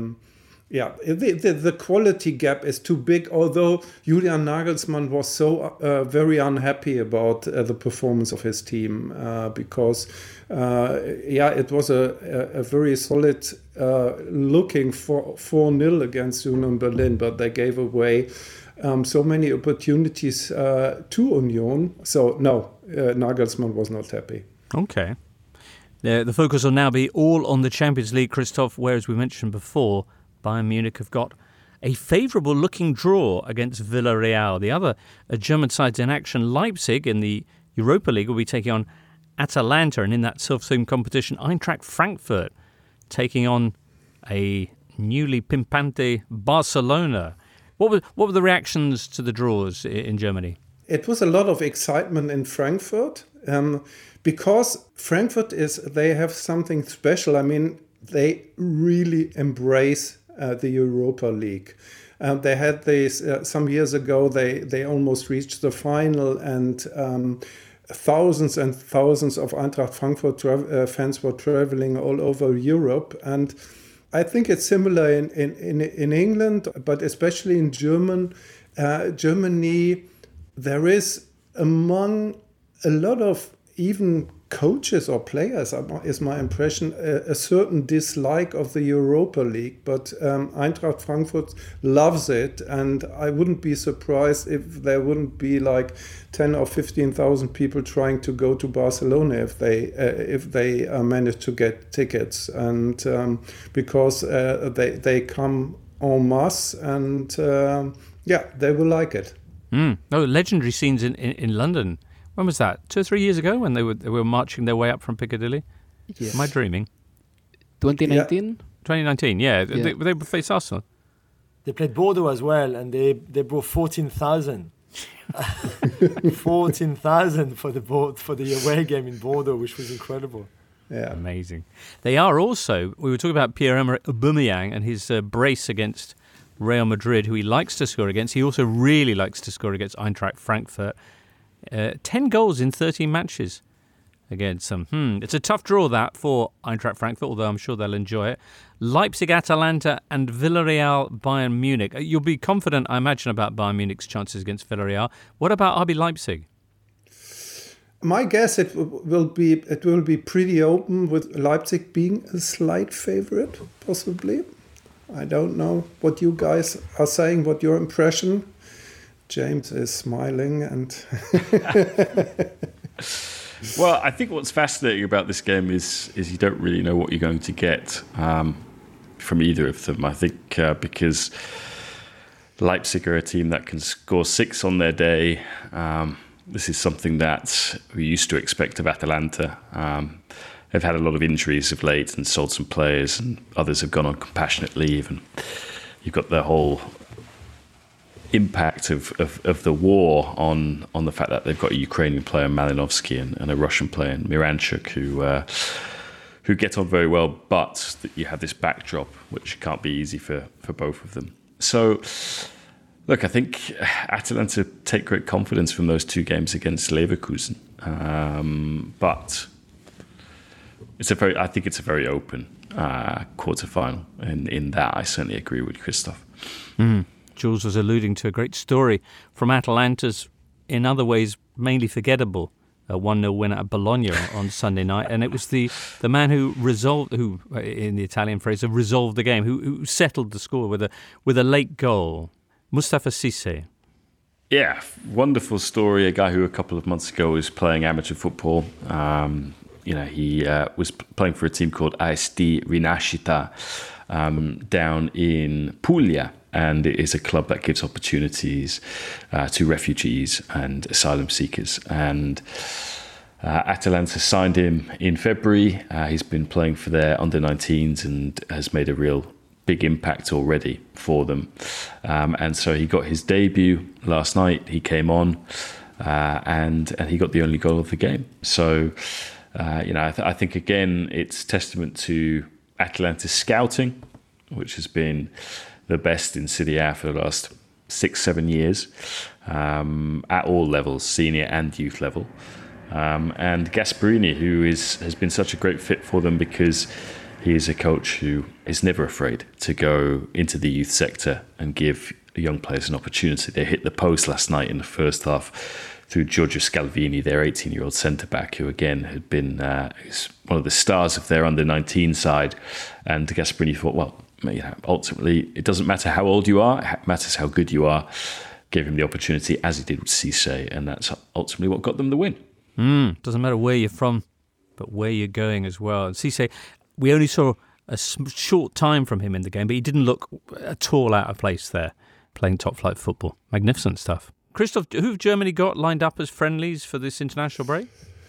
the quality gap is too big, although Julian Nagelsmann was so very unhappy about the performance of his team because it was a very solid looking for 4-0 against Union Berlin, but they gave away so many opportunities to Union. So no, Nagelsmann was not happy. Okay. The focus will now be all on the Champions League, Christoph, where, as we mentioned before, Bayern Munich have got a favourable-looking draw against Villarreal. The other German sides in action, Leipzig, in the Europa League, will be taking on Atalanta, and in that self-same competition, Eintracht Frankfurt taking on a newly pimpante Barcelona. What were the reactions to the draws in Germany? It was a lot of excitement in Frankfurt. Because Frankfurt they have something special. I mean, they really embrace the Europa League. They had this some years ago. They almost reached the final, and thousands and thousands of Eintracht Frankfurt fans were traveling all over Europe. And I think it's similar in England, but especially in Germany. There is among a lot of even coaches or players, is my impression, a certain dislike of the Europa League. But Eintracht Frankfurt loves it, and I wouldn't be surprised if there wouldn't be like 10 or 15,000 people trying to go to Barcelona if they manage to get tickets, and because they come en masse, and they will like it. Legendary scenes in London. When was that? 2 or 3 years ago, when they were marching their way up from Piccadilly? Yes. Am I dreaming? 2019? 2019, yeah. They faced Arsenal. They played Bordeaux as well, and they brought 14,000. 14,000 for the away game in Bordeaux, which was incredible. Yeah, amazing. They are also. We were talking about Pierre-Emerick Aubameyang and his brace against Real Madrid, who he likes to score against. He also really likes to score against Eintracht Frankfurt. 10 goals in 13 matches against them. It's a tough draw, that, for Eintracht Frankfurt, although I'm sure they'll enjoy it. Leipzig, Atalanta and Villarreal, Bayern Munich. You'll be confident, I imagine, about Bayern Munich's chances against Villarreal. What about RB Leipzig? My guess it will be pretty open, with Leipzig being a slight favourite, possibly. I don't know what you guys are saying, what your impression. James is smiling and... Well, I think what's fascinating about this game is you don't really know what you're going to get from either of them. I think because Leipzig are a team that can score 6 on their day. This is something that we used to expect of Atalanta. They've had a lot of injuries of late and sold some players, and others have gone on compassionate leave. And you've got the whole impact of the war on the fact that they've got a Ukrainian player, Malinovsky, and a Russian player, Miranchuk, who get on very well, but that you have this backdrop, which can't be easy for both of them. So, look, I think Atalanta take great confidence from those 2 games against Leverkusen, but I think it's a very open quarter-final. In that, I certainly agree with Christoph. Jules was alluding to a great story from Atalanta's, in other ways, mainly forgettable 1-0 win at Bologna on Sunday night, and it was the man who in the Italian phrase, resolved the game, who settled the score with a late goal. Mustafa Cissé. Yeah, wonderful story. A guy who a couple of months ago was playing amateur football. he was playing for a team called ASD Rinascita down in Puglia, and it is a club that gives opportunities to refugees and asylum seekers. And Atalanta signed him in February. He's been playing for their under-19s and has made a real big impact already for them. And so he got his debut last night. He came on and he got the only goal of the game. So, I think, again, it's testament to Atalanta's scouting, which has been the best in Serie A for the last 6-7 years, at all levels, senior and youth level. And Gasperini, who has been such a great fit for them because he is a coach who is never afraid to go into the youth sector and give young players an opportunity. They hit the post last night in the first half through Giorgio Scalvini, their 18-year-old centre-back, who again had been one of the stars of their under-19 side. And Gasperini thought, well, ultimately, it doesn't matter how old you are, it matters how good you are. Gave him the opportunity, as he did with Cisse, and that's ultimately what got them the win. Doesn't matter where you're from, but where you're going as well. And Cisse, we only saw a short time from him in the game, but he didn't look at all out of place there, playing top-flight football. Magnificent stuff. Christoph, who've Germany got lined up as friendlies for this international break?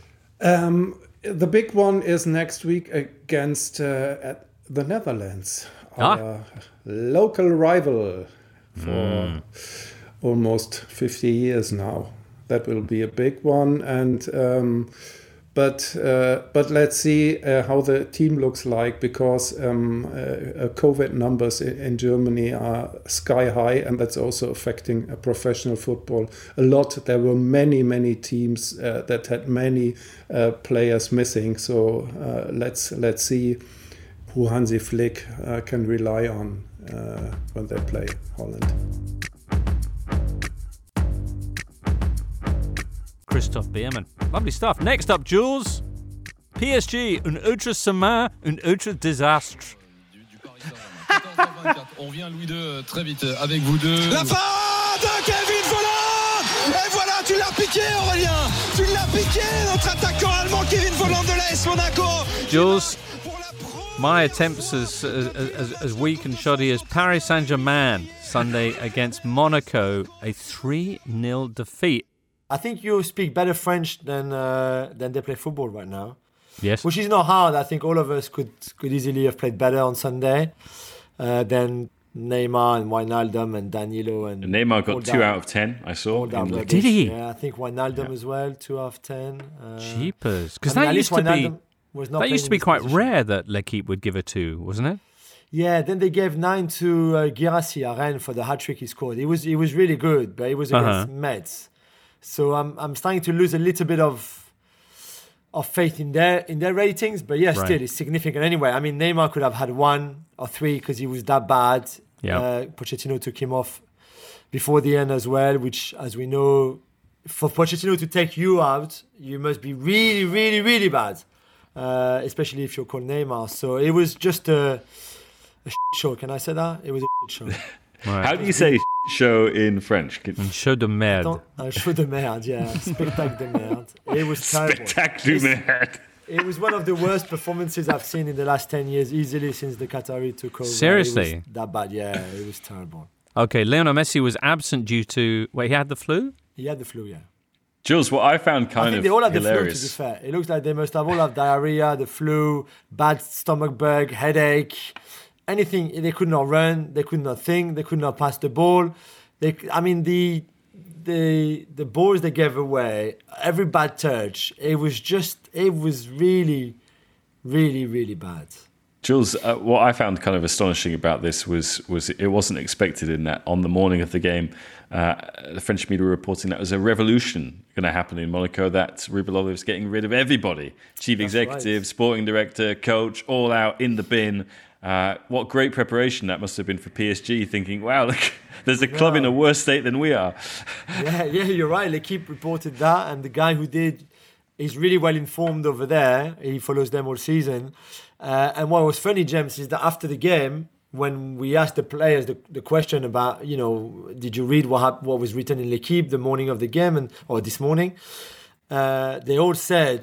The big one is next week against the Netherlands, our local rival for almost 50 years now. That will be a big one, and but let's see how the team looks like, because COVID numbers in Germany are sky high, and that's also affecting professional football a lot. There were many teams that had many players missing. So let's see who Hansi Flick can rely on when they play Holland. Christoph Biermann. Lovely stuff. Next up, Jules. PSG, une autre semaine, un autre désastre. On revient Louis II très vite avec vous deux. La fin de Kevin Volland. Et voilà, tu l'as piqué, Aurélien. Tu l'as piqué, notre attaquant allemand Kevin Volland de l'AS Monaco. Jules, my attempts as weak and shoddy as Paris Saint-Germain Sunday against Monaco, a 3-0 defeat. I think you speak better French than they play football right now. Yes. Which is not hard. I think all of us could easily have played better on Sunday than Neymar and Wijnaldum and Danilo. And Neymar got 2 out of 10, I saw. Did he? Yeah, I think Wijnaldum as well, 2 out of 10. Cheapers. Because that used to be quite rare that L'Équipe would give a 2, wasn't it? Yeah, then they gave 9 to Guirassy at Rennes for the hat-trick he scored. He was really good, but it was against Metz. So I'm starting to lose a little bit of faith in their ratings, but yeah, still it's significant anyway. I mean, Neymar could have had 1 or 3 because he was that bad. Yeah. Pochettino took him off before the end as well, which, as we know, for Pochettino to take you out, you must be really, really, really bad, especially if you're called Neymar. So it was just a show. Can I say that? It was a show. Right. How do you say show in French? Show de merde. Show de merde, yeah. Spectacle de merde. It was terrible. Spectacle de merde. It was one of the worst performances I've seen in the last 10 years, easily since the Qatari took over. Seriously? It was that bad, yeah. It was terrible. Okay, Lionel Messi was absent due to... Wait, he had the flu? He had the flu, yeah. Jules, what I found kind of hilarious... they all had the flu, to be fair. It looks like they must have all had diarrhea, the flu, bad stomach bug, headache... Anything. They could not run, they could not think, they could not pass the ball. The balls they gave away, every bad touch, it was really, really, really bad. Jules, what I found kind of astonishing about this was it wasn't expected in that on the morning of the game, the French media were reporting that was a revolution going to happen in Monaco, that Rubelow was getting rid of everybody. Chief executive, sporting director, coach, all out in the bin. What great preparation that must have been for PSG, thinking, wow, look, there's a club in a worse state than we are. Yeah, you're right. L'Équipe reported that, and the guy who did is really well informed over there. He follows them all season. And what was funny, James, is that after the game, when we asked the players the question about, did you read what was written in L'Équipe the morning of the game or this morning, they all said,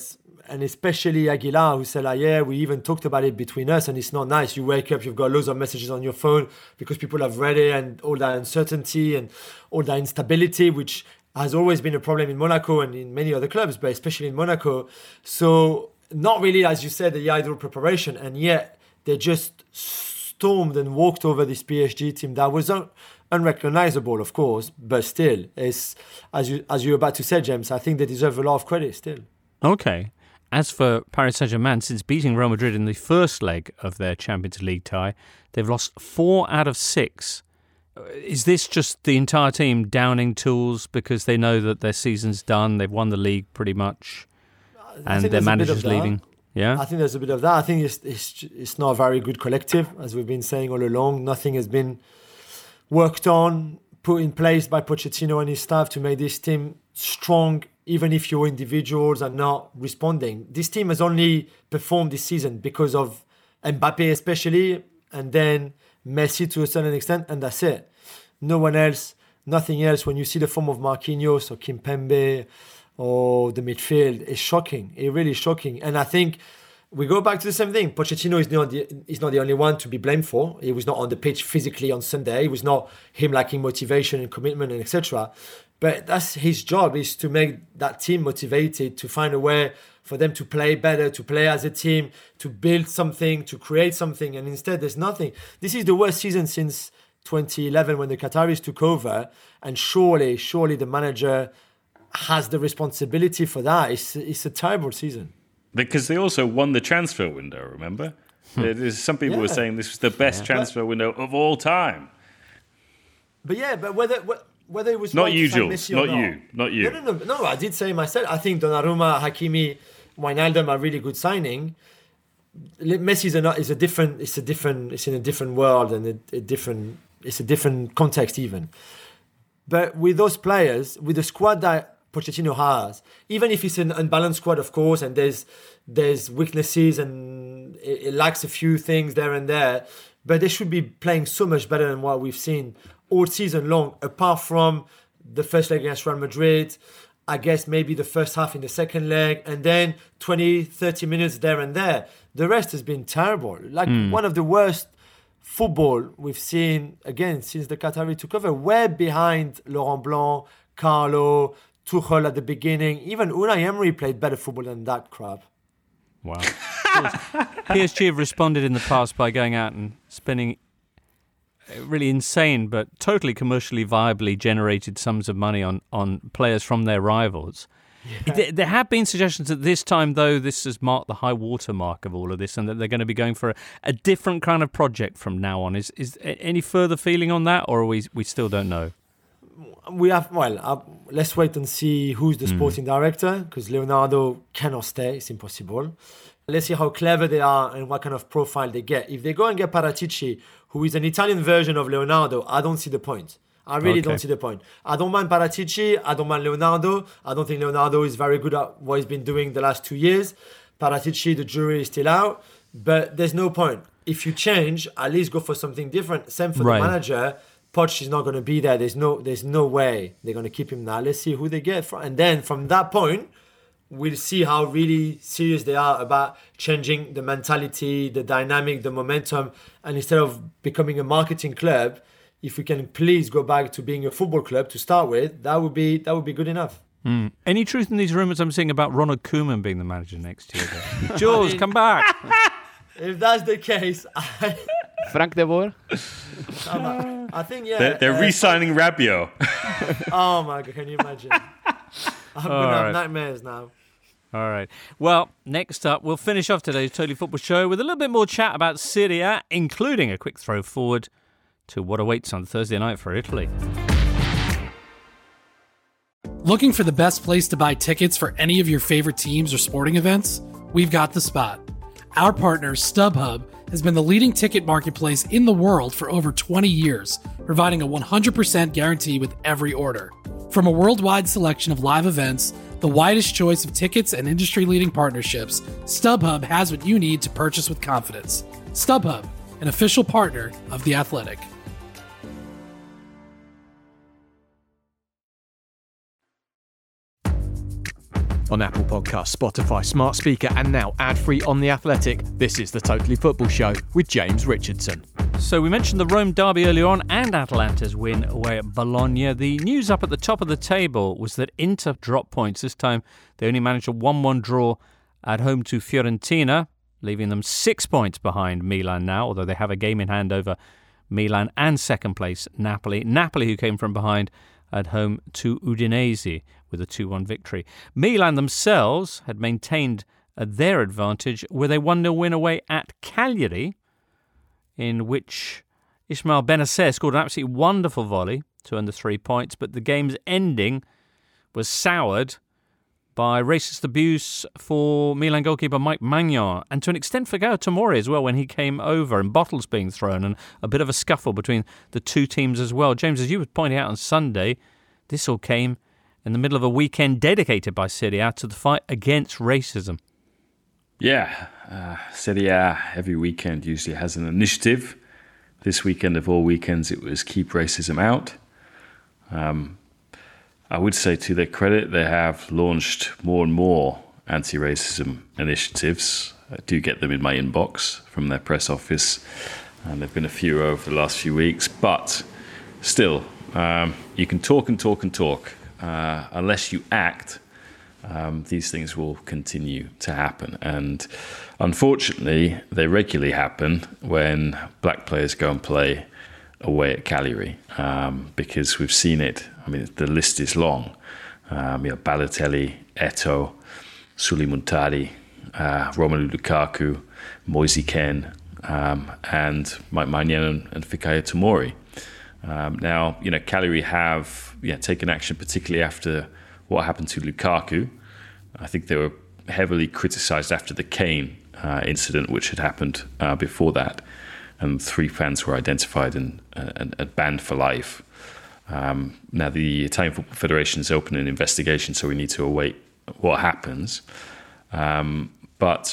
and especially Aguilar, who said, like, yeah, we even talked about it between us, and it's not nice. You wake up, you've got loads of messages on your phone because people have read it, and all that uncertainty and all that instability, which has always been a problem in Monaco and in many other clubs, but especially in Monaco. So not really, as you said, the ideal preparation, and yet they just stormed and walked over this PSG team that was unrecognizable, of course, but still, it's, as you're about to say, James, I think they deserve a lot of credit still. Okay. As for Paris Saint-Germain, since beating Real Madrid in the first leg of their Champions League tie, they've lost 4 out of 6. Is this just the entire team downing tools because they know that their season's done, they've won the league pretty much, and their manager's leaving? Yeah, I think there's a bit of that. I think it's not a very good collective, as we've been saying all along. Nothing has been worked on, put in place by Pochettino and his staff to make this team strong, even if your individuals are not responding. This team has only performed this season because of Mbappe especially, and then Messi to a certain extent, and that's it. No one else, nothing else. When you see the form of Marquinhos or Kimpembe or the midfield, it's shocking. It's really shocking. And I think we go back to the same thing. Pochettino is not the only one to be blamed for. He was not on the pitch physically on Sunday. It was not him lacking motivation and commitment and etc. But that's his job, is to make that team motivated, to find a way for them to play better, to play as a team, to build something, to create something. And instead, there's nothing. This is the worst season since 2011 when the Qataris took over. And surely the manager has the responsibility for that. It's a terrible season. Because they also won the transfer window, remember? There's some people were saying this was the best transfer window of all time. But whether it was not right you, to sign Jules, Messi not you. No, I did say myself. I think Donnarumma, Hakimi, Wijnaldum are really good signing. Messi is in a different world and it's a different context even. But with those players, with the squad that Pochettino has, even if it's an unbalanced squad, of course, and there's weaknesses and it lacks a few things there and there, but they should be playing so much better than what we've seen all season long, apart from the first leg against Real Madrid, I guess maybe the first half in the second leg, and then 20, 30 minutes there and there. The rest has been terrible. One of the worst football we've seen, again, since the Qatari took over, way behind Laurent Blanc, Carlo, Tuchel at the beginning. Even Unai Emery played better football than that crap. Wow. PSG have responded in the past by going out and spending really insane but totally commercially viably generated sums of money on players from their rivals. Yeah. There have been suggestions that this time, though, this has marked the high water mark of all of this and that they're going to be going for a different kind of project from now on. Is any further feeling on that, or we still don't know? We have, let's wait and see who's the sporting director, because Leonardo cannot stay. It's impossible. Let's see how clever they are and what kind of profile they get. If they go and get Paratici, who is an Italian version of Leonardo, I don't see the point. I really don't see the point. I don't mind Paratici. I don't mind Leonardo. I don't think Leonardo is very good at what he's been doing the last 2 years. Paratici, the jury is still out. But there's no point. If you change, at least go for something different. Same for the manager. Poch is not going to be there. There's no way they're going to keep him now. Let's see who they get. And then from that point, we'll see how really serious they are about changing the mentality, the dynamic, the momentum. And instead of becoming a marketing club, if we can please go back to being a football club to start with, that would be good enough. Any truth in these rumours I'm seeing about Ronald Koeman being the manager next year? Jules, come back. If that's the case, Frank de Boer? I think, They're re-signing Rabiot. Oh my God, can you imagine? I'm going to have nightmares now. All right. Well, next up, we'll finish off today's Totally Football Show with a little bit more chat about Serie A, including a quick throw forward to what awaits on Thursday night for Italy. Looking for the best place to buy tickets for any of your favorite teams or sporting events? We've got the spot. Our partner, StubHub, has been the leading ticket marketplace in the world for over 20 years, providing a 100% guarantee with every order. From a worldwide selection of live events, the widest choice of tickets and industry-leading partnerships, StubHub has what you need to purchase with confidence. StubHub, an official partner of The Athletic. On Apple Podcasts, Spotify, Smart Speaker, and now ad-free on The Athletic, this is the Totally Football Show with James Richardson. So we mentioned the Rome derby earlier on and Atalanta's win away at Bologna. The news up at the top of the table was that Inter dropped points. This time they only managed a 1-1 draw at home to Fiorentina, leaving them 6 points behind Milan now, although they have a game in hand over Milan and second place Napoli. Napoli, who came from behind at home to Udinese with a 2-1 victory. Milan themselves had maintained their advantage with a 1-0 win away at Cagliari, in which Ismail Benacer scored an absolutely wonderful volley to earn the 3 points, but the game's ending was soured by racist abuse for Milan goalkeeper Mike Maignan, and to an extent for Gaio Tomori as well when he came over, and bottles being thrown and a bit of a scuffle between the two teams as well. James, as you were pointing out on Sunday, this all came in the middle of a weekend dedicated by Serie A to the fight against racism. Yeah, Serie A every weekend usually has an initiative. This weekend of all weekends, it was Keep Racism Out. I would say to their credit, they have launched more and more anti-racism initiatives. I do get them in my inbox from their press office, and there have been a few over the last few weeks. But still, you can talk and talk and talk. Unless you act, these things will continue to happen. And unfortunately, they regularly happen when black players go and play away at Cagliari, because we've seen it. I mean, the list is long. Balotelli, Eto'o, Sulley Muntari, Romelu Lukaku, Moise Kean, and Mike Maignan and Fikayo Tomori. Now, Cagliari have taken action, particularly after what happened to Lukaku. I think they were heavily criticised after the Kane incident, which had happened before that, and 3 fans were identified and banned for life. Now, the Italian Football Federation has opened an investigation, so we need to await what happens. But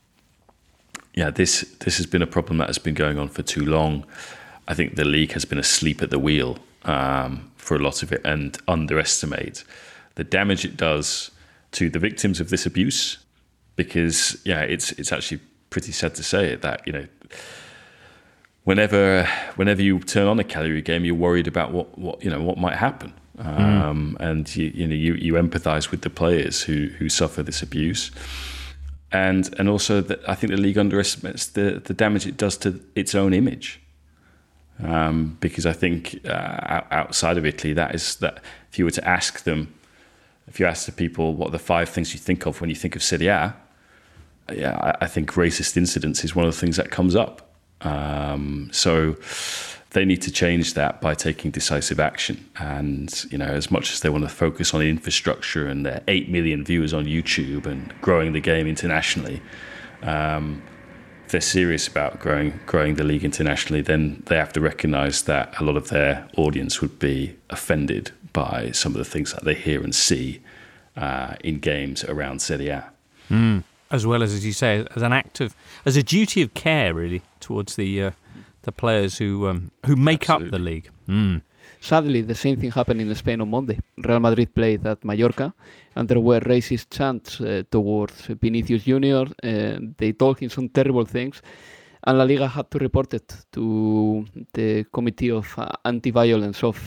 this has been a problem that has been going on for too long. I think the league has been asleep at the wheel for a lot of it, and underestimate the damage it does to the victims of this abuse. Because it's actually pretty sad to say it that whenever you turn on a Cagliari game, you're worried about what might happen, and you empathise with the players who suffer this abuse, and also that I think the league underestimates the damage it does to its own image, because I think outside of Italy, that if you were to ask them, if you ask the people what are the 5 things you think of when you think of Serie A, I think racist incidents is one of the things that comes up. So they need to change that by taking decisive action. And, as much as they want to focus on infrastructure and their 8 million viewers on YouTube and growing the game internationally, if they're serious about growing the league internationally, then they have to recognise that a lot of their audience would be offended by some of the things that they hear and see in games around Serie A. As well as you say, as a duty of care, really, towards the players who make up the league. Sadly, the same thing happened in Spain on Monday. Real Madrid played at Mallorca, and there were racist chants towards Vinicius Junior. They told him some terrible things, and La Liga had to report it to the Committee of Anti-Violence of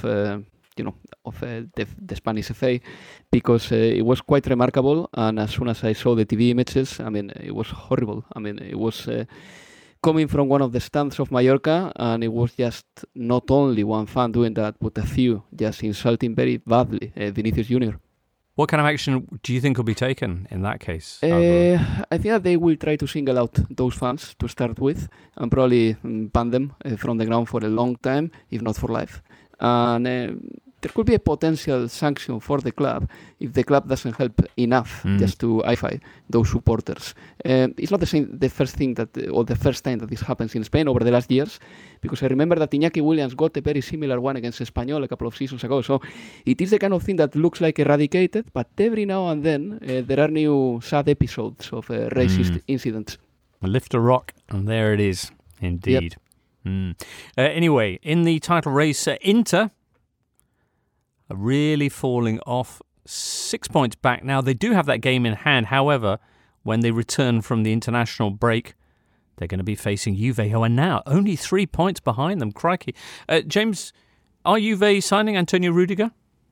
the Spanish FA, because it was quite remarkable. And as soon as I saw the TV images, it was horrible. It was coming from one of the stands of Mallorca, and it was just not only one fan doing that, but a few just insulting very badly Vinicius Junior. What kind of action do you think will be taken in that case? I think that they will try to single out those fans to start with, and probably ban them from the ground for a long time, if not for life. And there could be a potential sanction for the club if the club doesn't help enough just to identify those supporters. It's not the first time that this happens in Spain over the last years, because I remember that Iñaki Williams got a very similar one against Espanyol a couple of seasons ago. So it is the kind of thing that looks like eradicated, but every now and then there are new sad episodes of racist incidents. Lift a rock, and there it is, indeed. Yep. Anyway, in the title race, Inter are really falling off 6 points back now. They do have that game in hand. However, when they return from the international break, they're going to be facing Juve, who are now only 3 points behind them. Crikey. James, are Juve signing Antonio Rudiger?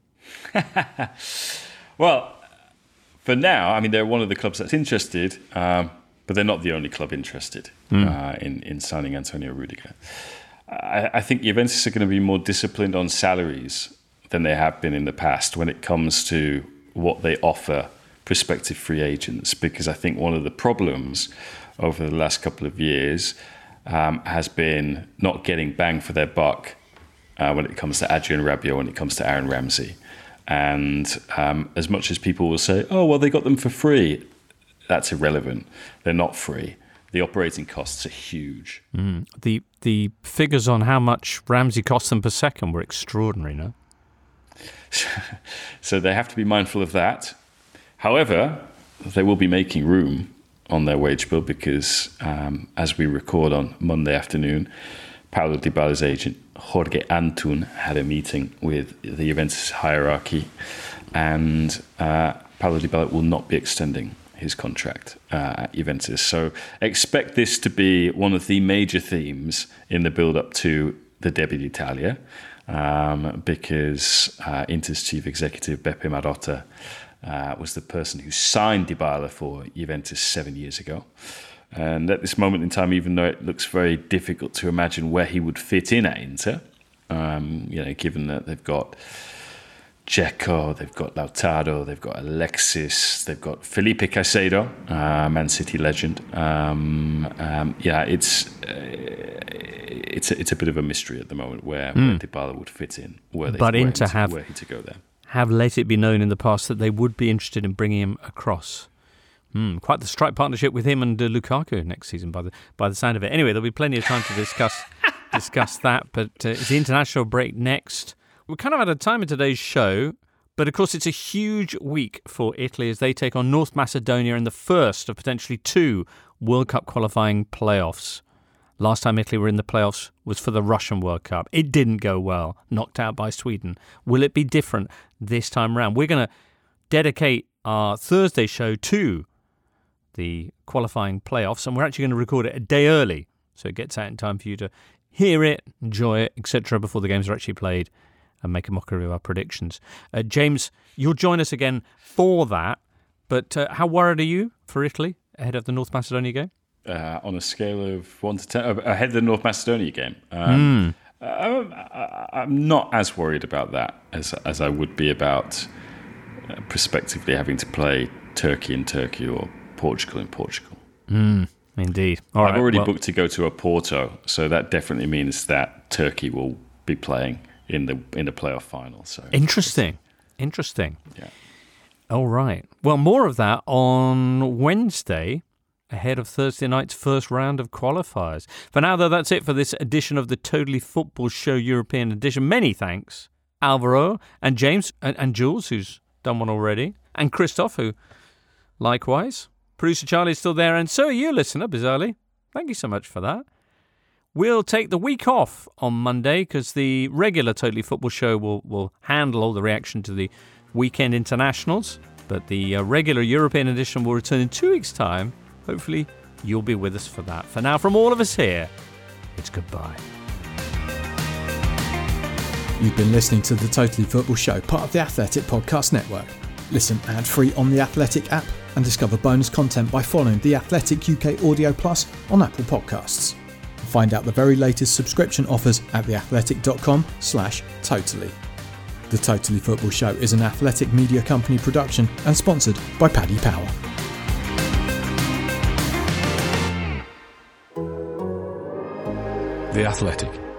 Well, for now, I mean, they're one of the clubs that's interested, but they're not the only club interested in signing Antonio Rudiger. I think Juventus are going to be more disciplined on salaries than they have been in the past when it comes to what they offer prospective free agents, because I think one of the problems over the last couple of years has been not getting bang for their buck when it comes to Adrian Rabiot, when it comes to Aaron Ramsey. And as much as people will say, oh, well, they got them for free, that's irrelevant. They're not free. The operating costs are huge. The figures on how much Ramsey cost them per second were extraordinary, no? So they have to be mindful of that. However, they will be making room on their wage bill because, as we record on Monday afternoon, Paulo Dybala's agent, Jorge Antun, had a meeting with the Juventus hierarchy, and Paulo Dybala will not be extending his contract at Juventus. So expect this to be one of the major themes in the build-up to the Derby d'Italia, because Inter's chief executive, Beppe Marotta, was the person who signed Dybala for Juventus 7 years ago. And at this moment in time, even though it looks very difficult to imagine where he would fit in at Inter, given that they've got Dzeko, they've got Lautaro, they've got Alexis, they've got Felipe Caicedo, Man City legend. It's a bit of a mystery at the moment where Dybala would fit in, where he to go there. Have let it be known in the past that they would be interested in bringing him across. Quite the strike partnership with him and Lukaku next season, by the sound of it. Anyway, there'll be plenty of time to discuss that. But it's the international break next. We're kind of out of time in today's show, but of course it's a huge week for Italy as they take on North Macedonia in the first of potentially 2 World Cup qualifying playoffs. Last time Italy were in the playoffs was for the Russian World Cup. It didn't go well, knocked out by Sweden. Will it be different this time around? We're going to dedicate our Thursday show to the qualifying playoffs, and we're actually going to record it a day early, so it gets out in time for you to hear it, enjoy it, etc. before the games are actually played and make a mockery of our predictions. James, you'll join us again for that, but how worried are you for Italy ahead of the North Macedonia game? On a scale of 1 to 10, ahead of the North Macedonia game, I'm not as worried about that as I would be about prospectively having to play Turkey in Turkey or Portugal in Portugal. Indeed. I've already booked to go to Oporto, so that definitely means that Turkey will be playing in the playoff final. So Interesting. Yeah. All right. Well, more of that on Wednesday, ahead of Thursday night's first round of qualifiers. For now, though, that's it for this edition of the Totally Football Show European edition. Many thanks, Alvaro and James and Jules, who's done one already, and Christoph, who likewise. Producer Charlie's still there, and so are you, listener, bizarrely. Thank you so much for that. We'll take the week off on Monday because the regular Totally Football Show will handle all the reaction to the weekend internationals, but the regular European edition will return in 2 weeks' time. Hopefully, you'll be with us for that. For now, from all of us here, it's goodbye. You've been listening to the Totally Football Show, part of the Athletic Podcast Network. Listen ad-free on the Athletic app and discover bonus content by following the Athletic UK Audio Plus on Apple Podcasts. Find out the very latest subscription offers at theathletic.com/totally. The Totally Football Show is an Athletic Media Company production and sponsored by Paddy Power. The Athletic.